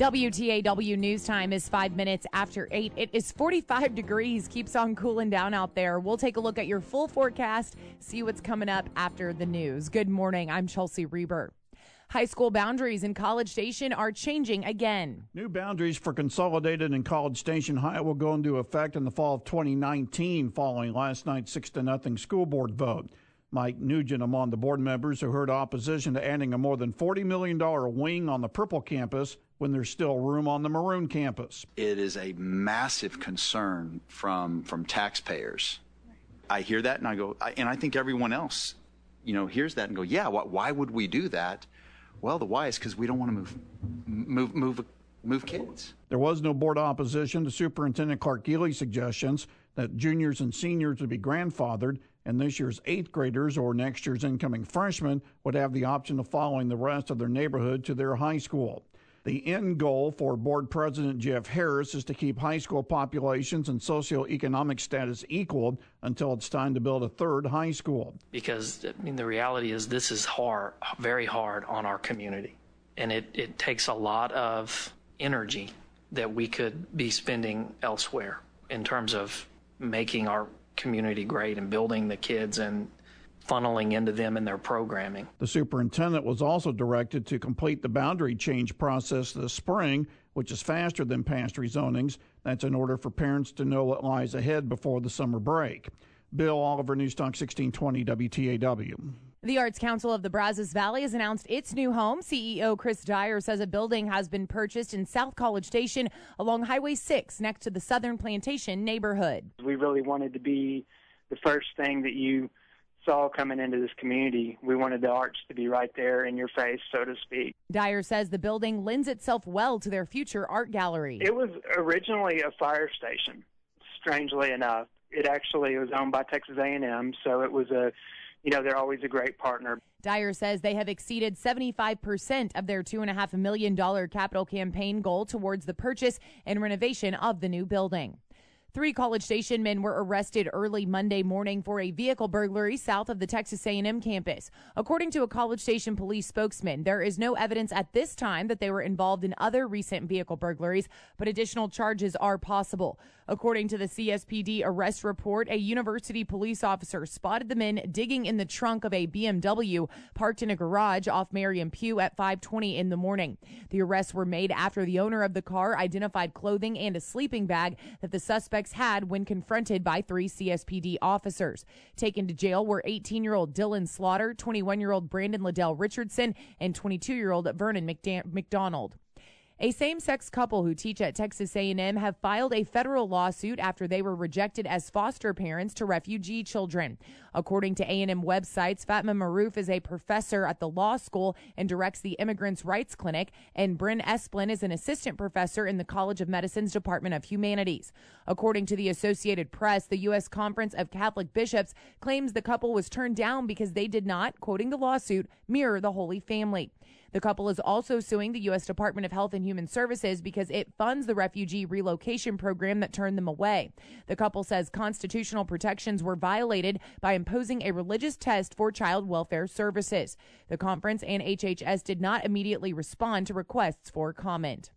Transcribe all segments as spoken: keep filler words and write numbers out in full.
W T A W News Time is five minutes after eight. It is forty-five degrees, keeps on cooling down out there. We'll take a look at your full forecast, see what's coming up after the news. Good morning. I'm Chelsea Reber. High school boundaries in College Station are changing again. New boundaries for Consolidated and College Station High will go into effect in the fall of twenty nineteen following last night's six to nothing school board vote. Mike Nugent among the board members who heard opposition to adding a more than forty million dollars wing on the Purple campus when there's still room on the Maroon campus. It is a massive concern from from taxpayers. I hear that and I go, I, and I think everyone else, you know, hears that and go, yeah, why, why would we do that? Well, the why is because we don't want to move, move, move, move kids. There was no board opposition to Superintendent Clark Geely's suggestions that juniors and seniors would be grandfathered, and this year's eighth graders or next year's incoming freshmen would have the option of following the rest of their neighborhood to their high school. The end goal for Board President Jeff Harris is to keep high school populations and socioeconomic status equal until it's time to build a third high school. Because, I mean, the reality is this is hard, very hard on our community. And it, it takes a lot of energy that we could be spending elsewhere in terms of making our community great and building the kids and funneling into them in their programming. The superintendent was also directed to complete the boundary change process this spring, which is faster than past rezonings. That's in order for parents to know what lies ahead before the summer break. Bill Oliver, News Talk sixteen twenty W T A W. The Arts Council of the Brazos Valley has announced its new home. C E O Chris Dyer says a building has been purchased in South College Station along Highway six next to the Southern Plantation neighborhood. We really wanted to be the first thing that you saw coming into this community. We wanted the arts to be right there in your face, so to speak. Dyer says the building lends itself well to their future art gallery. It was originally a fire station, strangely enough. It actually was owned by Texas A and M, so it was a, you know, they're always a great partner. Dyer says they have exceeded seventy-five percent of their two point five million dollars capital campaign goal towards the purchase and renovation of the new building. Three College Station men were arrested early Monday morning for a vehicle burglary south of the Texas A and M campus. According to a College Station police spokesman, there is no evidence at this time that they were involved in other recent vehicle burglaries, but additional charges are possible. According to the C S P D arrest report, a university police officer spotted the men digging in the trunk of a B M W parked in a garage off Marion Pugh at five twenty in the morning. The arrests were made after the owner of the car identified clothing and a sleeping bag that the suspect had when confronted by three C S P D officers. Taken to jail were eighteen-year-old Dylan Slaughter, twenty-one-year-old Brandon Liddell Richardson, and twenty-two-year-old Vernon McDan- McDonald. A same-sex couple who teach at Texas A and M have filed a federal lawsuit after they were rejected as foster parents to refugee children. According to A and M websites, Fatma Maroof is a professor at the law school and directs the Immigrants' Rights Clinic, and Bryn Esplin is an assistant professor in the College of Medicine's Department of Humanities. According to the Associated Press, the U S Conference of Catholic Bishops claims the couple was turned down because they did not, quoting the lawsuit, mirror the Holy Family. The couple is also suing the U S Department of Health and Human Services because it funds the refugee relocation program that turned them away. The couple says constitutional protections were violated by imposing a religious test for child welfare services. The conference and H H S did not immediately respond to requests for comment.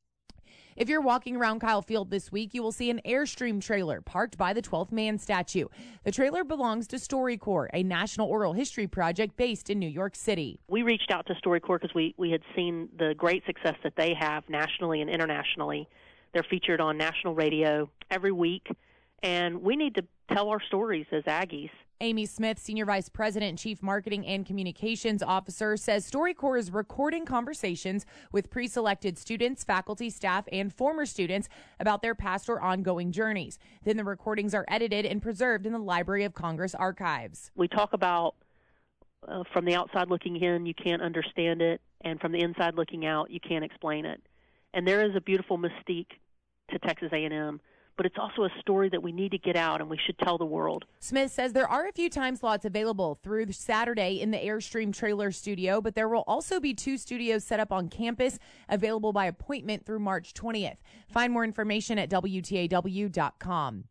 If you're walking around Kyle Field this week, you will see an Airstream trailer parked by the twelfth man statue. The trailer belongs to StoryCorps, a national oral history project based in New York City. We reached out to StoryCorps because we, we had seen the great success that they have nationally and internationally. They're featured on national radio every week, and we need to tell our stories as Aggies. Amy Smith, Senior Vice President, Chief Marketing and Communications Officer, says StoryCorps is recording conversations with pre-selected students, faculty, staff, and former students about their past or ongoing journeys. Then the recordings are edited and preserved in the Library of Congress archives. We talk about uh, from the outside looking in, you can't understand it, and from the inside looking out, you can't explain it. And there is a beautiful mystique to Texas A and M. But it's also a story that we need to get out and we should tell the world. Smith says there are a few time slots available through Saturday in the Airstream trailer studio, but there will also be two studios set up on campus available by appointment through March twentieth. Find more information at W T A W dot com.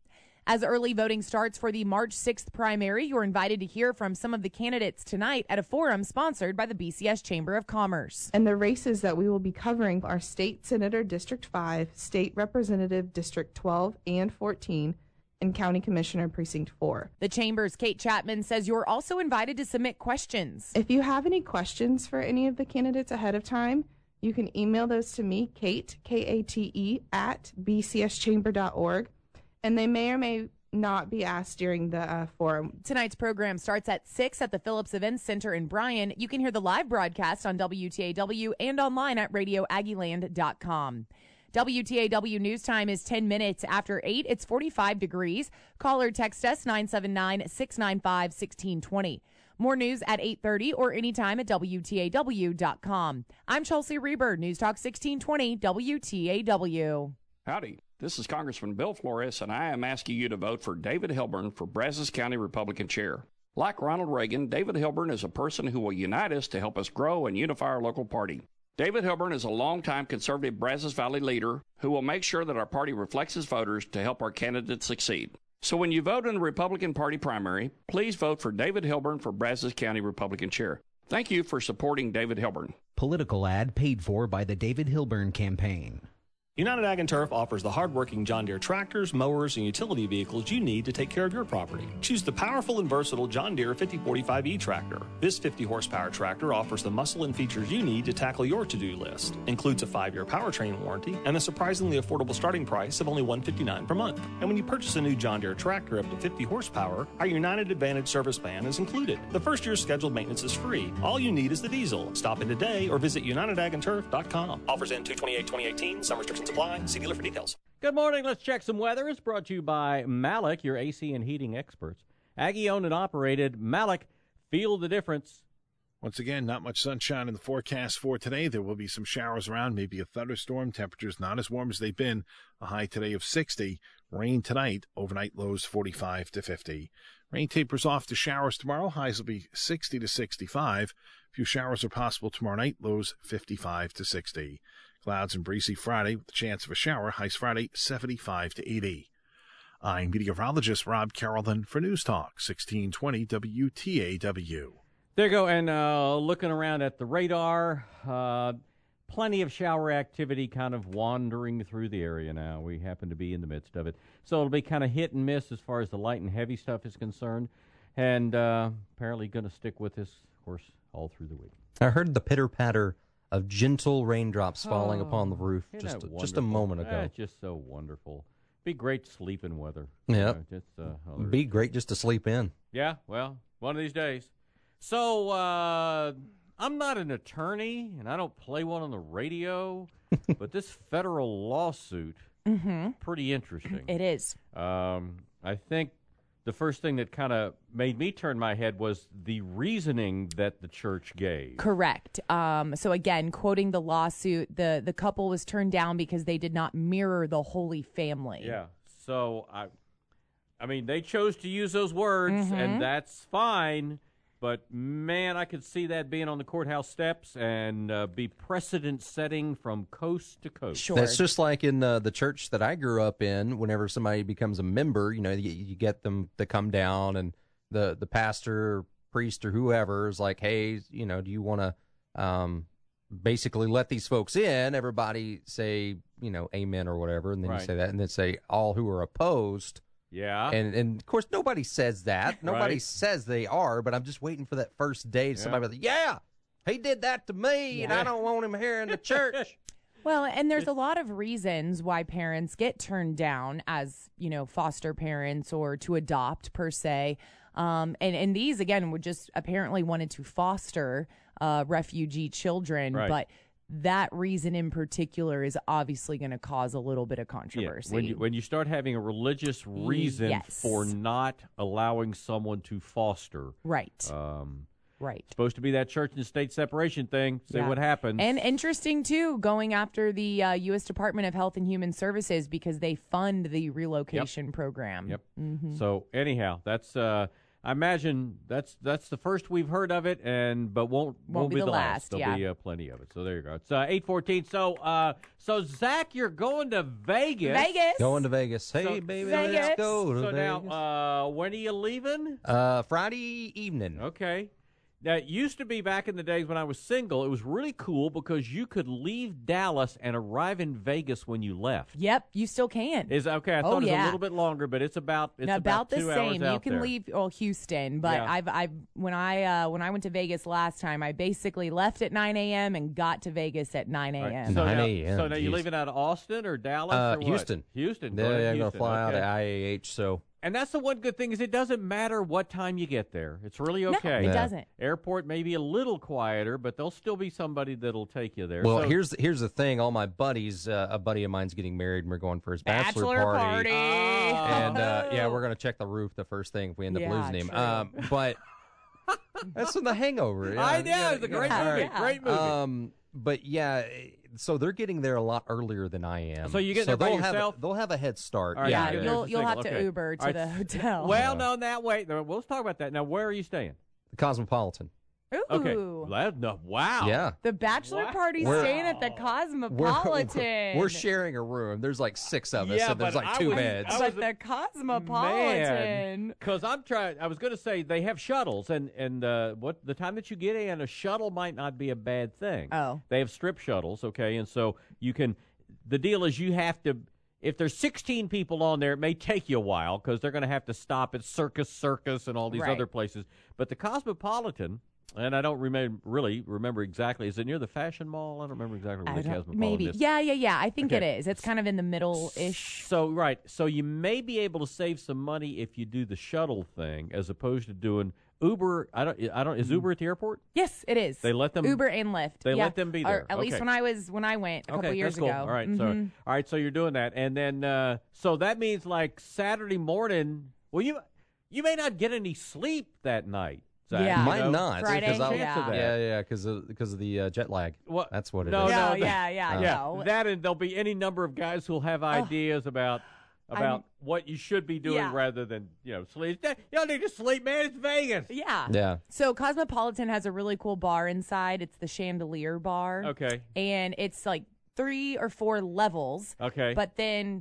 As early voting starts for the March sixth primary, you're invited to hear from some of the candidates tonight at a forum sponsored by the B C S Chamber of Commerce. And the races that we will be covering are State Senator District five, State Representative District twelve and fourteen, and County Commissioner Precinct four. The Chamber's Kate Chapman says you're also invited to submit questions. If you have any questions for any of the candidates ahead of time, you can email those to me, Kate, K A T E, at b c s chamber dot org. And they may or may not be asked during the uh, forum. Tonight's program starts at six at the Phillips Events Center in Bryan. You can hear the live broadcast on W T A W and online at radio aggie land dot com. W T A W News Time is ten minutes after eight. It's forty-five degrees. Call or text us nine seven nine, six nine five, one six two zero. More news at eight thirty or anytime at W T A W dot com. I'm Chelsea Reber, News Talk sixteen twenty W T A W. Howdy. This is Congressman Bill Flores, and I am asking you to vote for David Hilburn for Brazos County Republican Chair. Like Ronald Reagan, David Hilburn is a person who will unite us to help us grow and unify our local party. David Hilburn is a longtime conservative Brazos Valley leader who will make sure that our party reflects his voters to help our candidates succeed. So when you vote in the Republican Party primary, please vote for David Hilburn for Brazos County Republican Chair. Thank you for supporting David Hilburn. Political ad paid for by the David Hilburn Campaign. United Ag and Turf offers the hardworking John Deere tractors, mowers, and utility vehicles you need to take care of your property. Choose the powerful and versatile John Deere fifty forty-five E tractor. This fifty horsepower tractor offers the muscle and features you need to tackle your to-do list. Includes a five-year powertrain warranty and a surprisingly affordable starting price of only one hundred fifty-nine dollars per month. And when you purchase a new John Deere tractor up to fifty horsepower, our United Advantage service plan is included. The first year's scheduled maintenance is free. All you need is the diesel. Stop in today or visit united ag and turf dot com. Offers end two twenty-eight twenty eighteen. Some restrictions apply. See dealer for details. Good morning. Let's check some weather. It's brought to you by Malik, your A C and heating experts. Aggie owned and operated. Malik, feel the difference. Once again, not much sunshine in the forecast for today. There will be some showers around, maybe a thunderstorm. Temperatures not as warm as they've been. A high today of sixty. Rain tonight. Overnight lows forty-five to fifty. Rain tapers off to showers tomorrow. Highs will be sixty to sixty-five. A few showers are possible tomorrow night. Lows fifty-five to sixty. Clouds and breezy Friday with the chance of a shower. Highs Friday, seventy-five to eighty. I'm meteorologist Rob Carrollton for News Talk, sixteen twenty W T A W. There you go. And uh, looking around at the radar, uh, plenty of shower activity kind of wandering through the area now. We happen to be in the midst of it. So it'll be kind of hit and miss as far as the light and heavy stuff is concerned. And uh, apparently going to stick with this, of course, all through the week. I heard the pitter-patter of gentle raindrops falling oh, upon the roof just a, just a moment ago. Ah, just so wonderful. Be great sleeping weather. Yeah. You know, just, uh, Be great just to sleep in. Yeah, well, one of these days. So, uh, I'm not an attorney, and I don't play one on the radio, but this federal lawsuit, mm-hmm. pretty interesting. It is. Um, I think the first thing that kind of made me turn my head was the reasoning that the church gave. Correct. Um, so again, quoting the lawsuit, the, the couple was turned down because they did not mirror the Holy Family. Yeah. So, I I mean, they chose to use those words, mm-hmm. and that's fine. But, man, I could see that being on the courthouse steps and uh, be precedent-setting from coast to coast. Sure. That's just like in uh, the church that I grew up in. Whenever somebody becomes a member, you know, you, you get them to come down, and the, the pastor, or priest, or whoever is like, hey, you know, do you want to um, basically let these folks in? Everybody say, you know, amen or whatever, and then Right. you say that, and then say all who are opposed. Yeah. And, and of course, nobody says that. Nobody Right. says they are, but I'm just waiting for that first day. Yeah. Somebody like, yeah, he did that to me, and Yeah. I don't want him here in the church. Well, and there's a lot of reasons why parents get turned down as, you know, foster parents or to adopt per se. Um, and, and these, again, would just apparently wanted to foster uh, refugee children. Right. But that reason in particular is obviously going to cause a little bit of controversy. Yeah. When you, when you start having a religious reason Yes. for not allowing someone to foster. Right. Um, right. supposed to be that church and state separation thing. See Yeah. what happens. And interesting, too, going after the uh, U S Department of Health and Human Services because they fund the relocation program. Yep. Mm-hmm. So anyhow, that's uh, I imagine that's that's the first we've heard of it, and but won't won't, Won't be be the the last, last. There'll yeah. be uh, plenty of it. So there you go. It's uh, eight fourteen. So uh, so Zach, you're going to Vegas. Vegas. Going to Vegas. Hey, So- baby, Vegas. let's go to So Vegas. now, uh, when are you leaving? uh, Friday evening. Okay. Now, it used to be back in the days when I was single, it was really cool because you could leave Dallas and arrive in Vegas when you left. Yep, you still can. Is okay. I Oh, thought it was yeah. a little bit longer, but it's about it's No, about, about the two hours same. You out can there. leave oh Houston, but Yeah. I've I've when I uh, when I went to Vegas last time, I basically left at nine a.m. and got to Vegas at nine All right. a.m. So nine now, a.m., so now you geez. leaving out of Austin or Dallas Uh, or what? Houston. Houston. Go Yeah, ahead, yeah, I'm going to Houston. fly out Okay. of I A H, so. And that's the one good thing is it doesn't matter what time you get there. It's really No, okay. it Yeah. doesn't. Airport may be a little quieter, but there'll still be somebody that'll take you there. Well, So- here's here's the thing. All my buddies, uh, a buddy of mine's getting married, and we're going for his bachelor, Bachelor party. And uh, yeah, we're gonna check the roof the first thing if we end up Yeah, losing him. true. Um, but that's in The Hangover. Yeah, I know yeah, it's a yeah. great Yeah, movie. yeah. Great movie. Um, but yeah, so they're getting there a lot earlier than I am. So you get there by they'll have a- yourself? they'll have a head start. All right, yeah, Yeah, you get there you'll for you'll have single. to Okay. Uber to All right. the hotel. well, no, that wait. no, We'll talk about that. Now, where are you staying? the Cosmopolitan. Ooh. Okay. That, no, wow. Yeah. The bachelor Wow. party We're- staying at the We're, Cosmopolitan. we're sharing a room. There's like six of us, Yeah, and there's but like I two was- beds. I but was the Cosmopolitan. Because I'm trying. I was going to say they have shuttles, and and uh, what the time that you get in, a shuttle might not be a bad thing. Oh. They have strip shuttles, okay, and so you can. The deal is you have to. If there's sixteen people on there, it may take you a while because they're going to have to stop at Circus Circus and all these Right. other places. But the Cosmopolitan. And I don't remember really remember exactly. Is it near the Fashion Mall? I don't remember exactly where I the don't- Cosmopolitan maybe. is. Yeah, yeah, yeah. I think Okay. it is. It's kind of in the middle-ish. So right, so you may be able to save some money if you do the shuttle thing as opposed to doing Uber. I don't. I don't. Is Uber at the airport? Yes, it is. They let them Uber and Lyft. They yeah. let them be Or there. at least Okay. when I was when I went a couple Okay, years that's cool. ago. All right, so Mhm. all right, so you're doing that, and then uh, so that means like Saturday morning. Well, you you may not get any sleep that night. Zach, Yeah. you Might know? not. Friday, because I'll- yeah. yeah, yeah, because of because of the uh, jet lag. What? That's what it is. No, No, no, yeah, yeah, yeah. no. That and there'll be any number of guys who'll have ideas about about I'm- what you should be doing Yeah. rather than you know sleep. You don't need to sleep, man. It's Vegas. Yeah. Yeah. So Cosmopolitan has a really cool bar inside. It's the Chandelier Bar. Okay. And it's like three or four levels. Okay. But then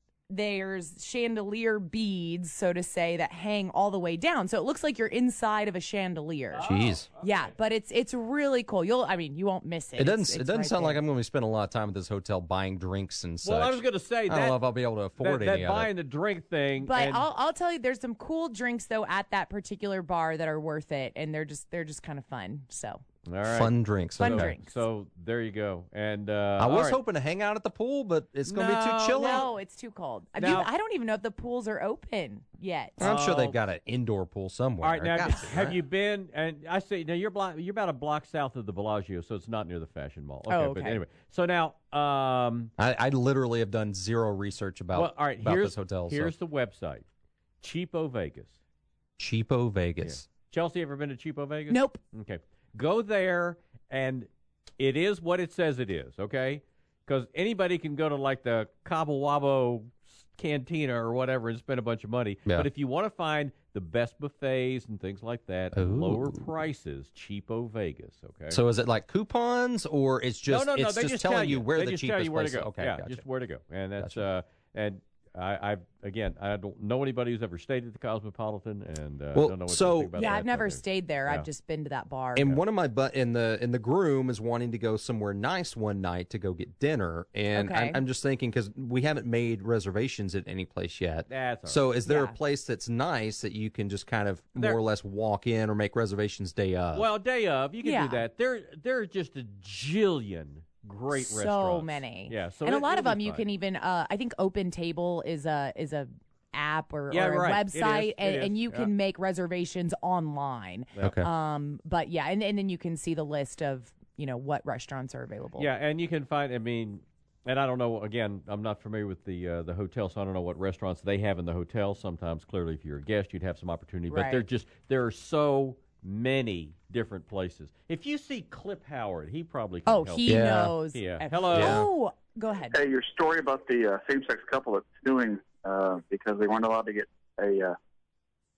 there's chandelier beads, so to say, that hang all the way down. So it looks like you're inside of a chandelier. Jeez. Yeah, but it's it's really cool. You'll I mean, you won't miss it. It doesn't. It's- it it's doesn't right sound there. like I'm going to be spending a lot of time at this hotel buying drinks and such. Well, I was going to say I that. don't know if I'll be able to afford that, any that of buying it. the drink thing. But and, I'll I'll tell you, there's some cool drinks though at that particular bar that are worth it, and they're just they're just kind of fun. So all right. Fun drinks. Fun okay. drinks. So there you go. And uh, I all was right. hoping to hang out at the pool, but it's going to be No, too chilly. no, it's too cold. I, mean, Now- I don't even know if the pools are open yet. I'm sure Oh. they've got an indoor pool somewhere. All right, now Gotta be, have right? you been? And I say now you're block, you're about a block south of the Bellagio, so it's not near the Fashion Mall. Okay, Oh, but okay. anyway. So now, um, I, I literally have done zero research about, well, all right. about here's this hotel. here's so. the website, Cheapo Vegas. Cheapo Vegas. Chelsea, ever been to Cheapo Vegas? Nope. Okay, go there, and it is what it says it is. Okay, because anybody can go to like the Cabo Wabo cantina or whatever and spend a bunch of money. Yeah. But if you want to find the best buffets and things like that, at Ooh. lower prices, Cheapo Vegas. Okay. So is it like coupons, or it's just no, no, no. it's They just, just telling tell you where they the just cheapest tell you where place to go. is? Okay, yeah, gotcha. just where to go, and that's Gotcha. uh, and I, I again, I don't know anybody who's ever stayed at the Cosmopolitan, and uh, Well, don't know what so- to think about Yeah, that I've never out there. stayed there. Yeah. I've just been to that bar. And one of my but in the in the groom is wanting to go somewhere nice one night to go get dinner, and Okay. I'm, I'm just thinking because we haven't made reservations at any place yet. That's all So is there Yeah. a place that's nice that you can just kind of There- more or less walk in or make reservations day of? Well, day of, you can Yeah. do that. There, there are just a jillion great so restaurants. many. Yeah, so and a it- lot it'll of be them you fun. can even. Uh, I think Open Table is a is a app or, Yeah, or a right. It is. website, It and, is. and you Yeah. can make reservations online. Okay. Um, but yeah, and, and then you can see the list of you know what restaurants are available. Yeah, and you can find. I mean, and I don't know. Again, I'm not familiar with the uh, the hotel, so I don't know what restaurants they have in the hotel. Sometimes, clearly, if you're a guest, you'd have some opportunity. But Right. they're just there are so many different places. If you see Clip Howard, he probably can Oh, help he you. Yeah. knows. Yeah. ev- Hello. Yeah. Oh, go ahead. Hey, your story about the uh, same-sex couple that's suing uh, because they weren't allowed to get a uh,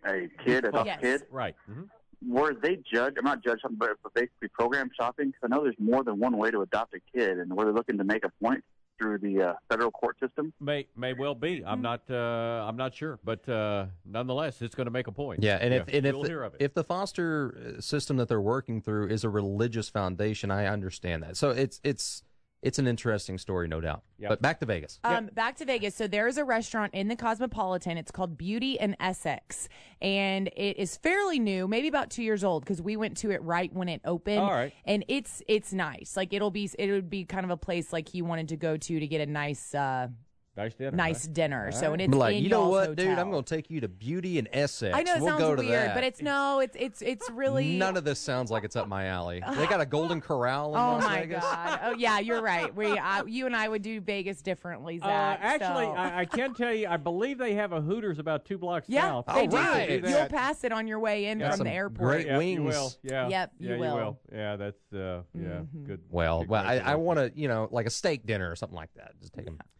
a kid, adult yes. kid. Right. Mm-hmm. Were they judged? I'm not judged, but basically program shopping. Because I know there's more than one way to adopt a kid, and were they looking to make a point through the uh, federal court system? May may well be. I'm not. Uh, I'm not sure, but uh, nonetheless, it's going to make a point. Yeah, and yeah, if and if you'll the, hear of it. if the foster system that they're working through is a religious foundation, I understand that. So it's it's it's an interesting story, no doubt. Yep. But back to Vegas. Um, back to Vegas. So there's a restaurant in the Cosmopolitan. It's called Beauty in Essex, and it is fairly new, maybe about two years old, because we went to it right when it opened. All right. And it's it's nice. Like it'll be it would be kind of a place like you wanted to go to to get a nice. Uh, Nice dinner. Nice right? dinner. All So right. and it's But like, in you know y'all's what, hotel. dude? I'm going to take you to Beauty in Essex. I know it we'll sounds go to weird, that. but it's no, it's it's it's really None of this sounds like it's up my alley. They got a Golden Corral in Oh Las my Vegas. God! Oh yeah, you're right. We, uh, you and I would do Vegas differently, Uh, Zach. actually, so. I, I can tell you, I believe they have a Hooters about two blocks yeah, south. they All do. right. Do You'll that. pass it on your way in Yeah. from Some the airport. great Yeah, wings. you will. Yeah. Yep, yeah, you will. Yeah, that's uh, yeah, Mhm. good. Well, good well, I, I calculation. want to, you know, like a steak dinner or something like that. Just take them.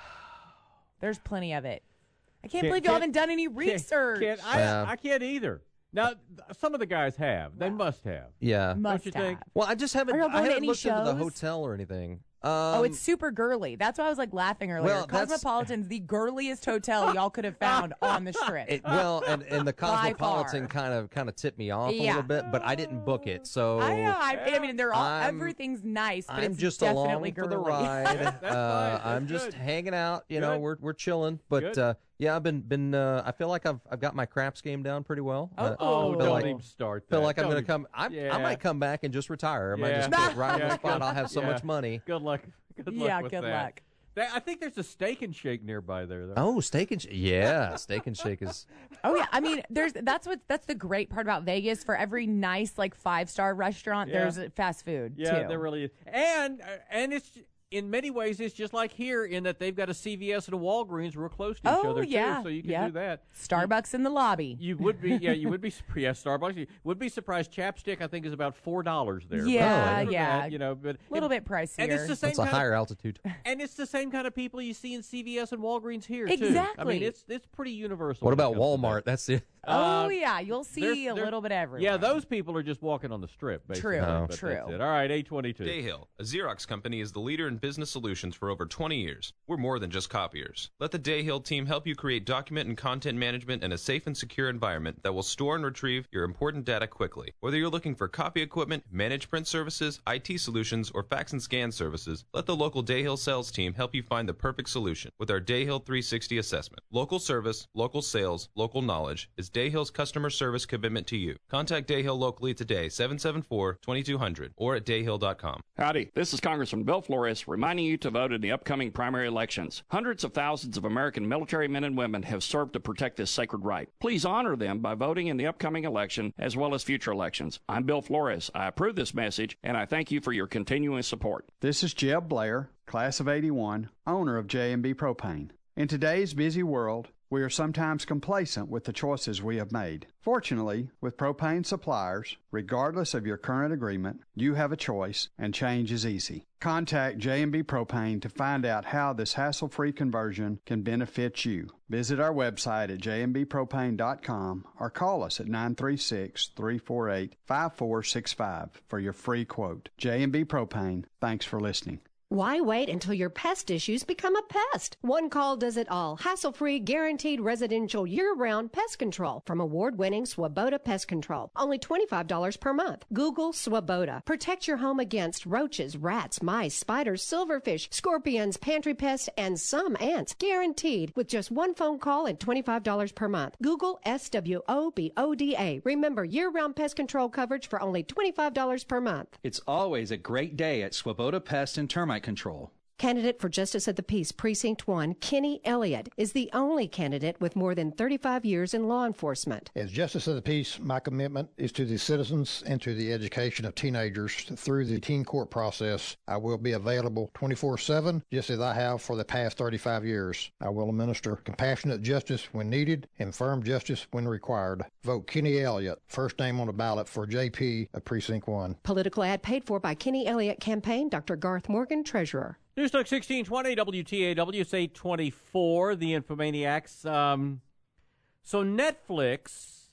There's plenty of it. I can't, Can't- believe y'all can't- haven't done any Can't- research. Can't, I, Yeah. I can't either. Now, th- some of the guys have. They must have. Yeah. Must Don't you have. think? Well, I just haven't. Are y'all I going to haven't any looked into the shows? hotel or anything. Um, Oh, it's super girly. That's why I was like laughing earlier. Well, that's- Cosmopolitan's the girliest hotel y'all could have found on the strip. It, well, and, and the By Cosmopolitan far. kind of kind of tipped me off a Yeah. little bit, but I didn't book it, so I know. I, I mean, they're all I'm- everything's nice, but I'm it's just definitely along for the girly. ride. That's uh, fine. I'm That's just good. hanging out. You know, Good. we're we're chilling. But Good. uh, yeah, I've been been. Uh, I feel like I've I've got my craps game down pretty well. Oh. I Oh, feel don't like, even start that. feel like I'm Don't going to even- come. I, I Yeah. might come back and just retire. I might Yeah. just get right on Yeah, the spot. good- I'll have so yeah. much money. Good luck. Good luck Yeah, with good that. luck. That- I think there's a Steak and Shake nearby there, though. Oh, steak and sh- yeah, steak and shake is. Oh yeah, I mean, there's that's what that's the great part about Vegas. For every nice like five star restaurant, Yeah. there's fast food Yeah, too. there really is. And uh, and it's in many ways it's just like here in that they've got a C V S and a Walgreens real close to each Oh, other yeah. too, so you can Yep. do that. Starbucks in the lobby. You would be, yeah, you would be, yeah, Starbucks. You would be surprised. Chapstick, I think, is about four dollars there. But Yeah, other than yeah. that, you know, but A little bit pricier. and it's the same It's a kind higher of, altitude. and it's the same kind of people you see in C V S and Walgreens here too. I Exactly. mean, it's it's pretty universal. What when it about comes to that. Walmart? That's it. oh Uh, yeah, you'll see there's- a there- little bit everywhere. Yeah, those people are just walking on the strip. Basically. True, Oh. But true. That's it. All right, eight twenty-two. Dayhill, a Xerox company, is the leader in business solutions for over twenty years. We're more than just copiers. Let the Dayhill team help you create document and content management in a safe and secure environment that will store and retrieve your important data quickly. Whether you're looking for copy equipment, managed print services, I T solutions, or fax and scan services, let the local Dayhill sales team help you find the perfect solution with our Dayhill three sixty assessment. Local service, local sales, local knowledge is Dayhill's customer service commitment to you. Contact Dayhill locally today, seven seven four, two two zero zero, or at dayhill dot com. Howdy, this is Congressman Bill Flores reminding you to vote in the upcoming primary elections. Hundreds of thousands of American military men and women have served to protect this sacred right. Please honor them by voting in the upcoming election as well as future elections. I'm Bill Flores. I approve this message, and I thank you for your continuing support. This is Jeb Blair, class of eighty-one, owner of J and B Propane. In today's busy world, we are sometimes complacent with the choices we have made. Fortunately, with propane suppliers, regardless of your current agreement, you have a choice and change is easy. Contact J and B Propane to find out how this hassle-free conversion can benefit you. Visit our website at j m b propane dot com or call us at nine three six, three four eight, five four six five for your free quote. J and B Propane, thanks for listening. Why wait until your pest issues become a pest? One call does it all. Hassle-free, guaranteed residential year-round pest control from award-winning Swoboda Pest Control. Only twenty-five dollars per month. Google Swoboda. Protect your home against roaches, rats, mice, spiders, silverfish, scorpions, pantry pests, and some ants. Guaranteed with just one phone call and twenty-five dollars per month. Google S W O B O D A. Remember, year-round pest control coverage for only twenty-five dollars per month. It's always a great day at Swoboda Pest and Termite Control. Candidate for Justice of the Peace, Precinct one, Kenny Elliott, is the only candidate with more than thirty-five years in law enforcement. As Justice of the Peace, my commitment is to the citizens and to the education of teenagers through the teen court process. I will be available twenty-four seven, just as I have for the past thirty-five years. I will administer compassionate justice when needed and firm justice when required. Vote Kenny Elliott, first name on the ballot for J P of Precinct one. Political ad paid for by Kenny Elliott Campaign, Doctor Garth Morgan, Treasurer. Newstalk sixteen twenty, W T A W, it's eight twenty-four, the Infomaniacs. Um, so Netflix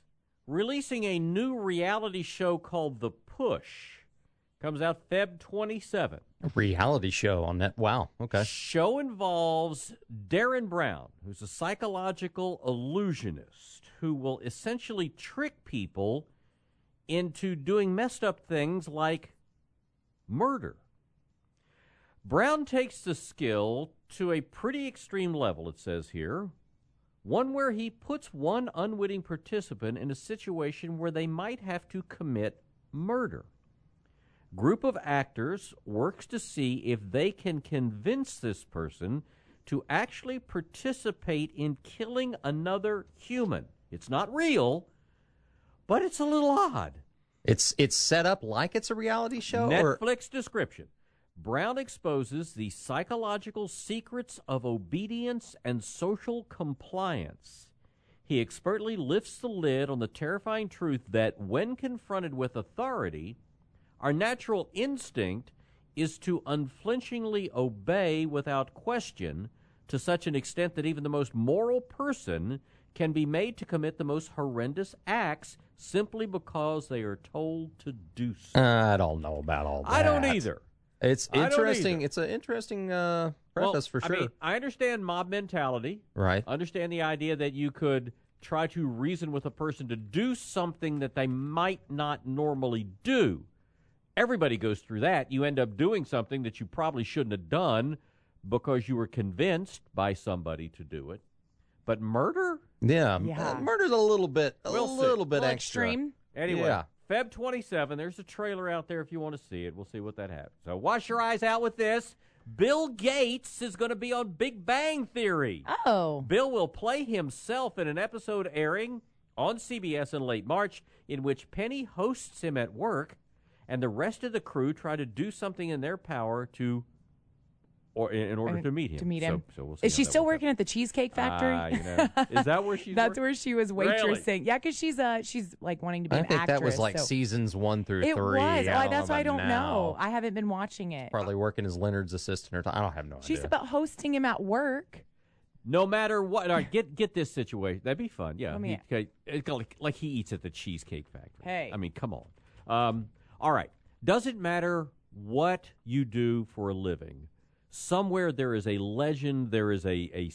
releasing a new reality show called The Push. Comes out February twenty-seventh. A reality show on that. Wow. Okay. Show involves Darren Brown, who's a psychological illusionist who will essentially trick people into doing messed up things like murder. Brown takes the skill to a pretty extreme level, it says here, one where he puts one unwitting participant in a situation where they might have to commit murder. Group of actors works to see if they can convince this person to actually participate in killing another human. It's not real, but it's a little odd. It's it's set up like it's a reality show? Netflix Or? description. Brown exposes the psychological secrets of obedience and social compliance. He expertly lifts the lid on the terrifying truth that when confronted with authority, our natural instinct is to unflinchingly obey without question, to such an extent that even the most moral person can be made to commit the most horrendous acts simply because they are told to do so. I don't know about all that. I don't either. It's I don't interesting. either. It's an interesting uh, preface well, for sure. I mean, I understand mob mentality. Right. Understand the idea that you could try to reason with a person to do something that they might not normally do. Everybody goes through that. You end up doing something that you probably shouldn't have done because you were convinced by somebody to do it. But murder? Yeah, Yeah. Uh, murder's a little bit, a We'll see. little bit Little extra. extreme. Anyway, Yeah. February twenty-seventh, there's a trailer out there if you want to see it. We'll see what that happens. So wash your eyes out with this. Bill Gates is going to be on Big Bang Theory. Oh. Bill will play himself in an episode airing on C B S in late March in which Penny hosts him at work, and the rest of the crew try to do something in their power to, or in, in order Uh, to meet him. To meet So- him. So, we'll see is how she that still works out. working at the Cheesecake Factory? Ah, you know. Is that where she's That's working? where she was Really? waitressing. Yeah, because she's uh she's like wanting to be I an think actress. that was like so- seasons one through It three. was. I Oh, don't that's know why I about don't now. know. I haven't been watching it. Probably working as Leonard's assistant or something. I don't have no She's idea. about hosting him at work. No matter what, all right, get get this situation. That'd be fun. Yeah, Let me- he- okay, it's like, like he eats at the Cheesecake Factory. Hey. I mean, come on. Um, all right, doesn't matter what you do for a living. Somewhere there is a legend, there is a a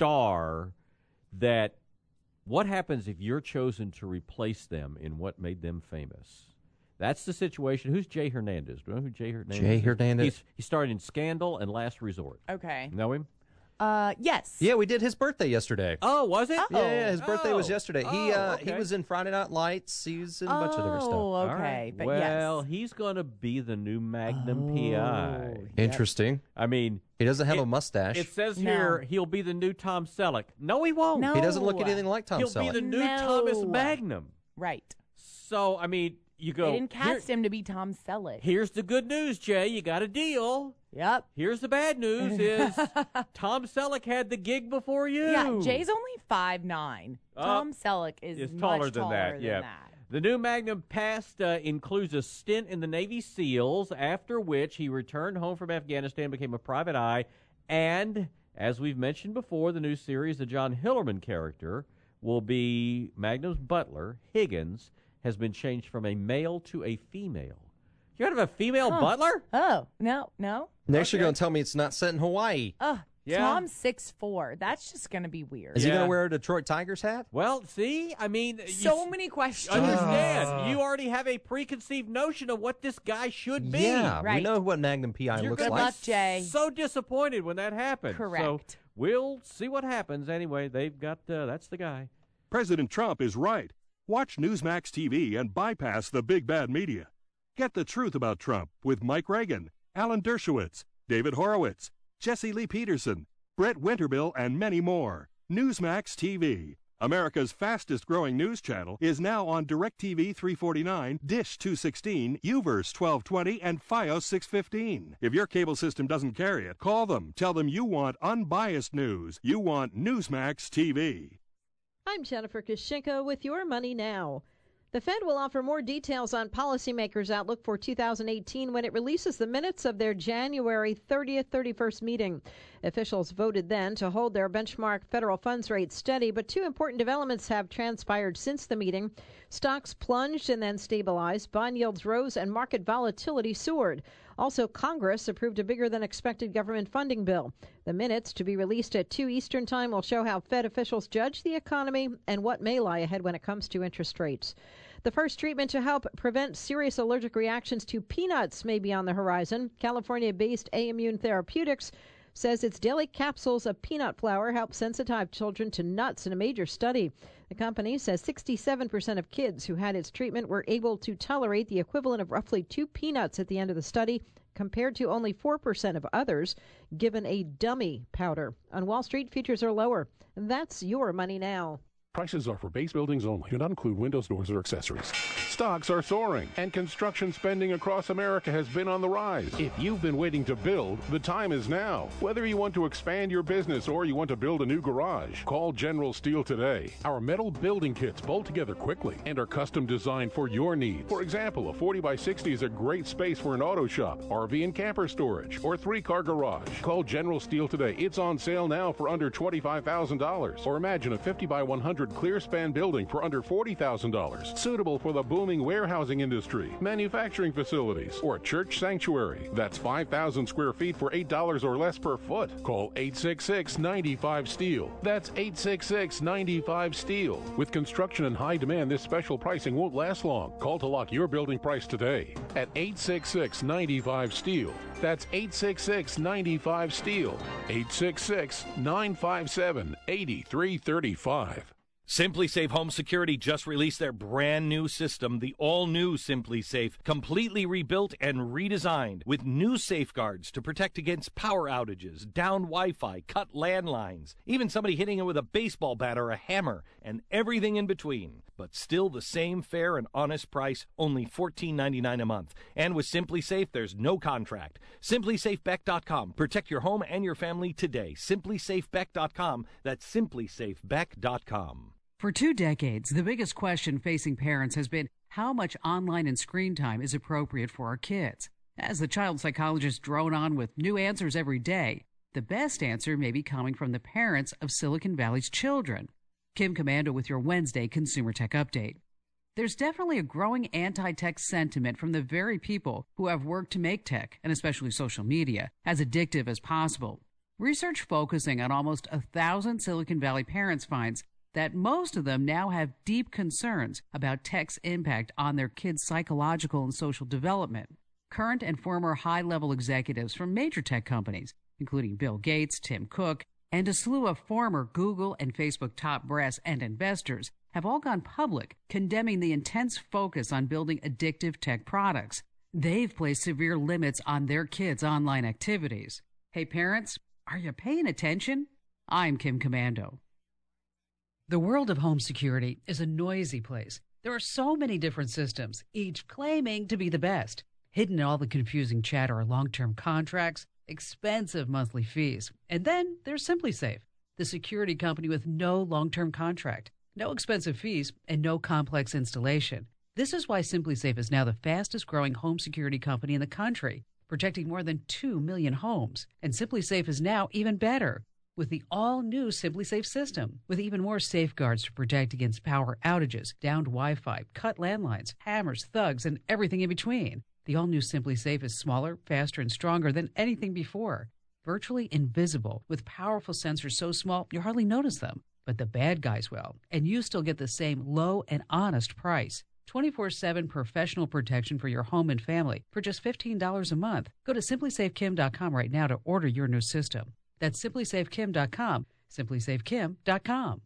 star that. What happens if you're chosen to replace them in what made them famous? That's the situation. Who's Jay Hernandez? Do you know who Jay Hernandez Jay is? Hernandez? He's, he starred in Scandal and Last Resort. Okay. Know him? Uh, yes. Yeah, we did his birthday yesterday. Oh, was it? Oh. Yeah, yeah, his birthday was Oh. yesterday. He Oh, uh, he okay. was in Friday Night Lights. He was in a bunch of different stuff. Oh, All okay. right. But well, yes. he's going to be the new Magnum P I. Interesting. I mean, He doesn't have it- a mustache. it says No. here he'll be the new Tom Selleck. No, he won't. No. He doesn't look anything like Tom He'll Selleck. be the new No. Thomas Magnum. Right. So, I mean, you go. They didn't here- cast him to be Tom Selleck. here's the good news, Jay. You got a deal. Yep. Here's the bad news: is Tom Selleck had the gig before you. Yeah, Jay's only five nine. Uh, Tom Selleck is It's much taller than taller that. than yeah. that. The new Magnum past uh, includes a stint in the Navy SEALs, after which he returned home from Afghanistan, became a private eye, and as we've mentioned before, the new series, the John Hillerman character will be Magnum's butler. Higgins has been changed from a male to a female. You heard of a female Huh. butler? Oh, no, no. Next, you're going to tell me it's not set in Hawaii. Oh, Yeah. Tom's six four. That's just going to be weird. Is he going Yeah. to wear a Detroit Tigers hat? Well, see, I mean, So you many questions. understand. You already have a preconceived notion of what this guy should be. Yeah, we Right. know what Magnum P I You're looks gonna like. luck, Jay. So disappointed when that happened. Correct. So we'll see what happens. Anyway, they've got uh, that's the guy. President Trump is right. Watch Newsmax T V and bypass the big bad media. Get the truth about Trump with Mike Reagan, Alan Dershowitz, David Horowitz, Jesse Lee Peterson, Brett Winterbill, and many more. Newsmax T V, America's fastest growing news channel, is now on DirecTV three forty-nine, Dish two sixteen, UVerse twelve twenty, and Fios six fifteen. If your cable system doesn't carry it, call them. Tell them you want unbiased news. You want Newsmax T V. I'm Jennifer Kushinka with Your Money Now. The Fed will offer more details on policymakers' outlook for two thousand eighteen when it releases the minutes of their January thirtieth, thirty-first meeting. Officials voted then to hold their benchmark federal funds rate steady, but two important developments have transpired since the meeting. Stocks plunged and then stabilized, bond yields rose, and market volatility soared. Also, Congress approved a bigger than expected government funding bill. The minutes, to be released at two Eastern Time, will show how Fed officials judge the economy and what may lie ahead when it comes to interest rates. The first treatment to help prevent serious allergic reactions to peanuts may be on the horizon. California-based Aimmune Therapeutics says its daily capsules of peanut flour help sensitize children to nuts in a major study. The company says sixty-seven percent of kids who had its treatment were able to tolerate the equivalent of roughly two peanuts at the end of the study, compared to only four percent of others given a dummy powder. On Wall Street, futures are lower. That's your money now. Prices are for base buildings only. Do not include windows, doors, or accessories. Stocks are soaring, and construction spending across America has been on the rise. If you've been waiting to build, the time is now. Whether you want to expand your business or you want to build a new garage, call General Steel today. Our metal building kits bolt together quickly and are custom designed for your needs. For example, a forty by sixty is a great space for an auto shop, R V and camper storage, or three-car garage. Call General Steel today. It's on sale now for under twenty-five thousand dollars. Or imagine a fifty by one hundred clear span building for under forty thousand dollars. Suitable for the booming warehousing industry, manufacturing facilities, or a church sanctuary. That's five thousand square feet for eight dollars or less per foot. Call eight six six, nine five, STEEL. That's eight six six, nine five, STEEL. With construction and high demand, this special pricing won't last long. Call to lock your building price today at eight six six, nine five, STEEL. That's eight six six, nine five, STEEL. eight six six, nine five seven, eight three three five. SimpliSafe Home Security just released their brand new system, the all-new SimpliSafe, completely rebuilt and redesigned with new safeguards to protect against power outages, downed Wi-Fi, cut landlines, even somebody hitting it with a baseball bat or a hammer, and everything in between. But still the same fair and honest price, only fourteen ninety-nine a month. And with SimpliSafe, there's no contract. Simply Safe Beck dot com. Protect your home and your family today. Simply Safe Beck dot com. That's Simply Safe Beck dot com. For two decades, the biggest question facing parents has been how much online and screen time is appropriate for our kids. As the child psychologists drone on with new answers every day, the best answer may be coming from the parents of Silicon Valley's children. Kim Komando with your Wednesday Consumer Tech Update. There's definitely a growing anti-tech sentiment from the very people who have worked to make tech, and especially social media, as addictive as possible. Research focusing on almost a thousand Silicon Valley parents finds that most of them now have deep concerns about tech's impact on their kids' psychological and social development. Current and former high-level executives from major tech companies, including Bill Gates, Tim Cook, and a slew of former Google and Facebook top brass and investors, have all gone public, condemning the intense focus on building addictive tech products. They've placed severe limits on their kids' online activities. Hey parents, are you paying attention? I'm Kim Komando. The world of home security is a noisy place. There are so many different systems, each claiming to be the best. Hidden in all the confusing chatter are long-term contracts, expensive monthly fees. And then there's SimpliSafe, the security company with no long-term contract, no expensive fees, and no complex installation. This is why SimpliSafe is now the fastest-growing home security company in the country, protecting more than two million homes. And SimpliSafe is now even better, with the all-new SimpliSafe system, with even more safeguards to protect against power outages, downed Wi-Fi, cut landlines, hammers, thugs, and everything in between. The all-new SimpliSafe is smaller, faster, and stronger than anything before. Virtually invisible, with powerful sensors so small you hardly notice them. But the bad guys will, and you still get the same low and honest price. twenty-four seven professional protection for your home and family for just fifteen dollars a month. Go to Simply Safe Kim dot com right now to order your new system. That's Simply Safe Kim dot com, Simply Safe Kim dot com.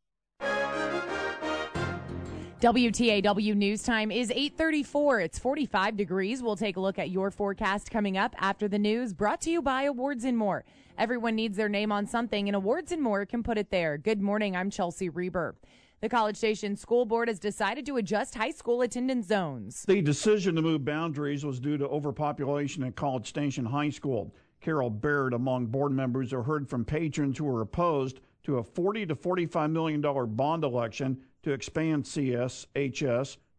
W T A W News Time is eight thirty-four. It's forty-five degrees. We'll take a look at your forecast coming up after the news, brought to you by Awards and More. Everyone needs their name on something, and Awards and More can put it there. Good morning. I'm Chelsea Reber. The College Station School Board has decided to adjust high school attendance zones. The decision to move boundaries was due to overpopulation at College Station High School. Carol Baird, among board members, are heard from patrons who are opposed to a forty to forty-five million dollars bond election to expand C S, H S,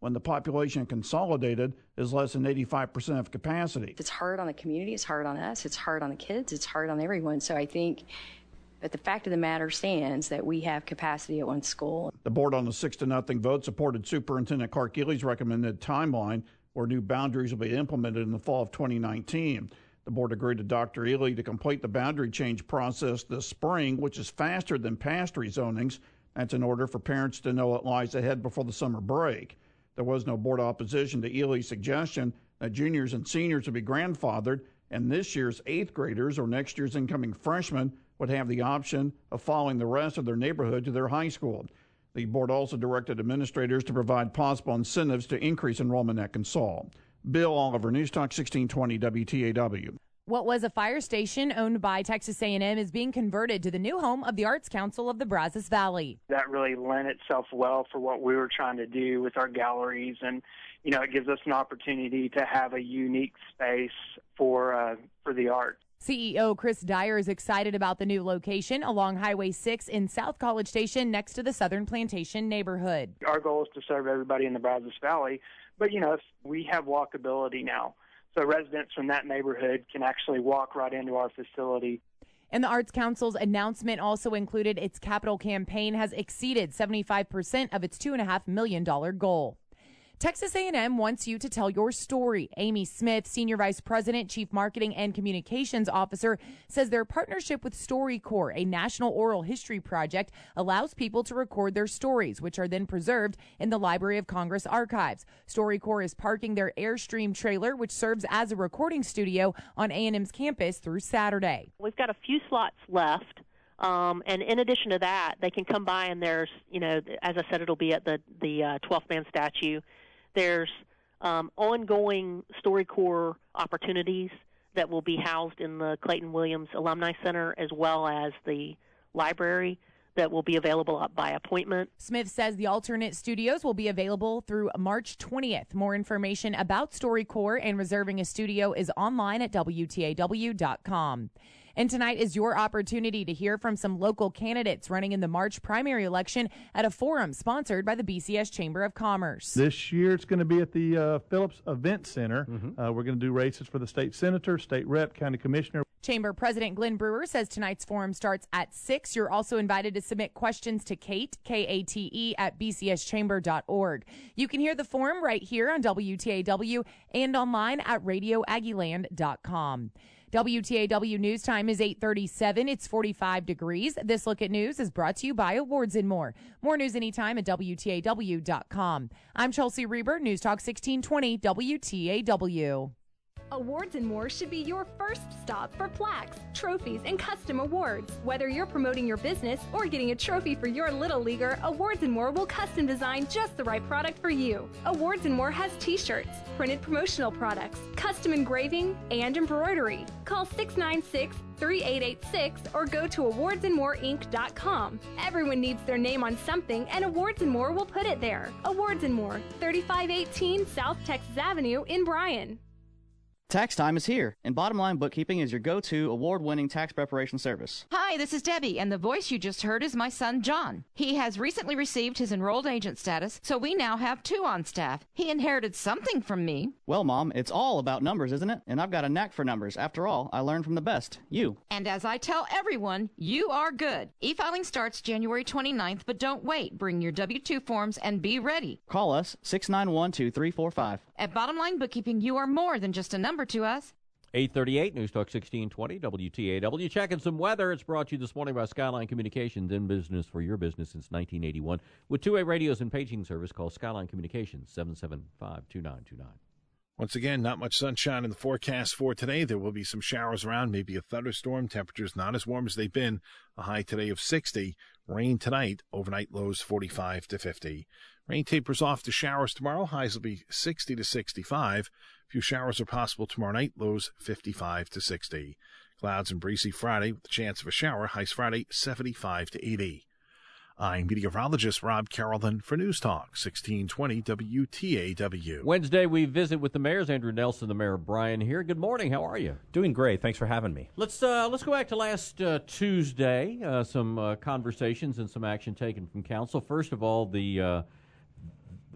when the population consolidated is less than eighty-five percent of capacity. It's hard on the community, it's hard on us, it's hard on the kids, it's hard on everyone. So I think, but the fact of the matter stands that we have capacity at one school. The board on a six to nothing vote supported Superintendent Clark Ely's recommended timeline where new boundaries will be implemented in the fall of twenty nineteen. The board agreed to Doctor Ely to complete the boundary change process this spring, which is faster than past rezonings. That's in order for parents to know what lies ahead before the summer break. There was no board opposition to Ely's suggestion that juniors and seniors would be grandfathered, and this year's eighth graders or next year's incoming freshmen would have the option of following the rest of their neighborhood to their high school. The board also directed administrators to provide possible incentives to increase enrollment at Consol. Bill Oliver, News Talk sixteen twenty W T A W. What was a fire station owned by Texas A and M is being converted to the new home of the Arts Council of the Brazos Valley. That really lent itself well for what we were trying to do with our galleries, and you know, it gives us an opportunity to have a unique space for uh, for the arts. C E O Chris Dyer is excited about the new location along Highway six in South College Station next to the Southern Plantation neighborhood. Our goal is to serve everybody in the Brazos Valley, but you know, we have walkability now. So residents from that neighborhood can actually walk right into our facility. And the Arts Council's announcement also included its capital campaign has exceeded seventy-five percent of its two point five million dollars goal. Texas A and M wants you to tell your story. Amy Smith, Senior Vice President, Chief Marketing and Communications Officer, says their partnership with StoryCorps, a national oral history project, allows people to record their stories, which are then preserved in the Library of Congress archives. StoryCorps is parking their Airstream trailer, which serves as a recording studio on A and M's campus through Saturday. We've got a few slots left. Um, and in addition to that, they can come by and there's, you know, as I said, it'll be at the, the uh, twelfth man statue. There's um, ongoing StoryCorps opportunities that will be housed in the Clayton Williams Alumni Center, as well as the library that will be available up by appointment. Smith says the alternate studios will be available through March twentieth. More information about StoryCorps and reserving a studio is online at W T A W dot com. And tonight is your opportunity to hear from some local candidates running in the March primary election at a forum sponsored by the B C S Chamber of Commerce. This year it's going to be at the uh, Phillips Event Center. Mm-hmm. Uh, we're going to do races for the state senator, state rep, county commissioner. Chamber President Glenn Brewer says tonight's forum starts at six. You're also invited to submit questions to Kate, K A T E, at B C S chamber dot org. You can hear the forum right here on W T A W and online at radio aggie land dot com. W T A W News Time is eight thirty-seven. It's forty-five degrees. This Look at News is brought to you by Awards and More. More news anytime at W T A W dot com. I'm Chelsea Reber, News Talk sixteen twenty W T A W. Awards and More should be your first stop for plaques, trophies, and custom awards. Whether you're promoting your business or getting a trophy for your little leaguer, Awards and More will custom design just the right product for you. Awards and More has t-shirts, printed promotional products, custom engraving, and embroidery. Call six nine six, three eight eight six or go to awards and more inc dot com. Everyone needs their name on something, and Awards and More will put it there. Awards and More, thirty-five eighteen South Texas Avenue in Bryan. Tax time is here, and Bottom Line Bookkeeping is your go-to award-winning tax preparation service. Hi, this is Debbie, and the voice you just heard is my son, John. He has recently received his enrolled agent status, so we now have two on staff. He inherited something from me. Well, Mom, it's all about numbers, isn't it? And I've got a knack for numbers. After all, I learned from the best, you. And as I tell everyone, you are good. E-filing starts January twenty-ninth, but don't wait. Bring your W two forms and be ready. Call us, six nine one, two three four five. At Bottom Line Bookkeeping, you are more than just a number to us. eight thirty-eight, News Talk sixteen twenty, W T A W. Checking some weather. It's brought to you this morning by Skyline Communications, in business for your business since nineteen eighty-one. With two-way radios and paging service, call Skyline Communications, seven seven five, two nine two nine. Once again, not much sunshine in the forecast for today. There will be some showers around, maybe a thunderstorm. Temperatures not as warm as they've been. A high today of sixty. Rain tonight. Overnight lows forty-five to fifty. Rain tapers off to showers tomorrow. Highs will be sixty to sixty-five. A few showers are possible tomorrow night. Lows fifty-five to sixty. Clouds and breezy Friday with the chance of a shower. Highs Friday seventy-five to eighty. I'm meteorologist Rob Carrollton for News Talk sixteen twenty W T A W. Wednesday, we visit with the mayors. Andrew Nelson, the mayor of Bryan here. Good morning. How are you? Doing great. Thanks for having me. Let's uh, let's go back to last uh, Tuesday. Uh, some uh, conversations and some action taken from council. First of all, the uh,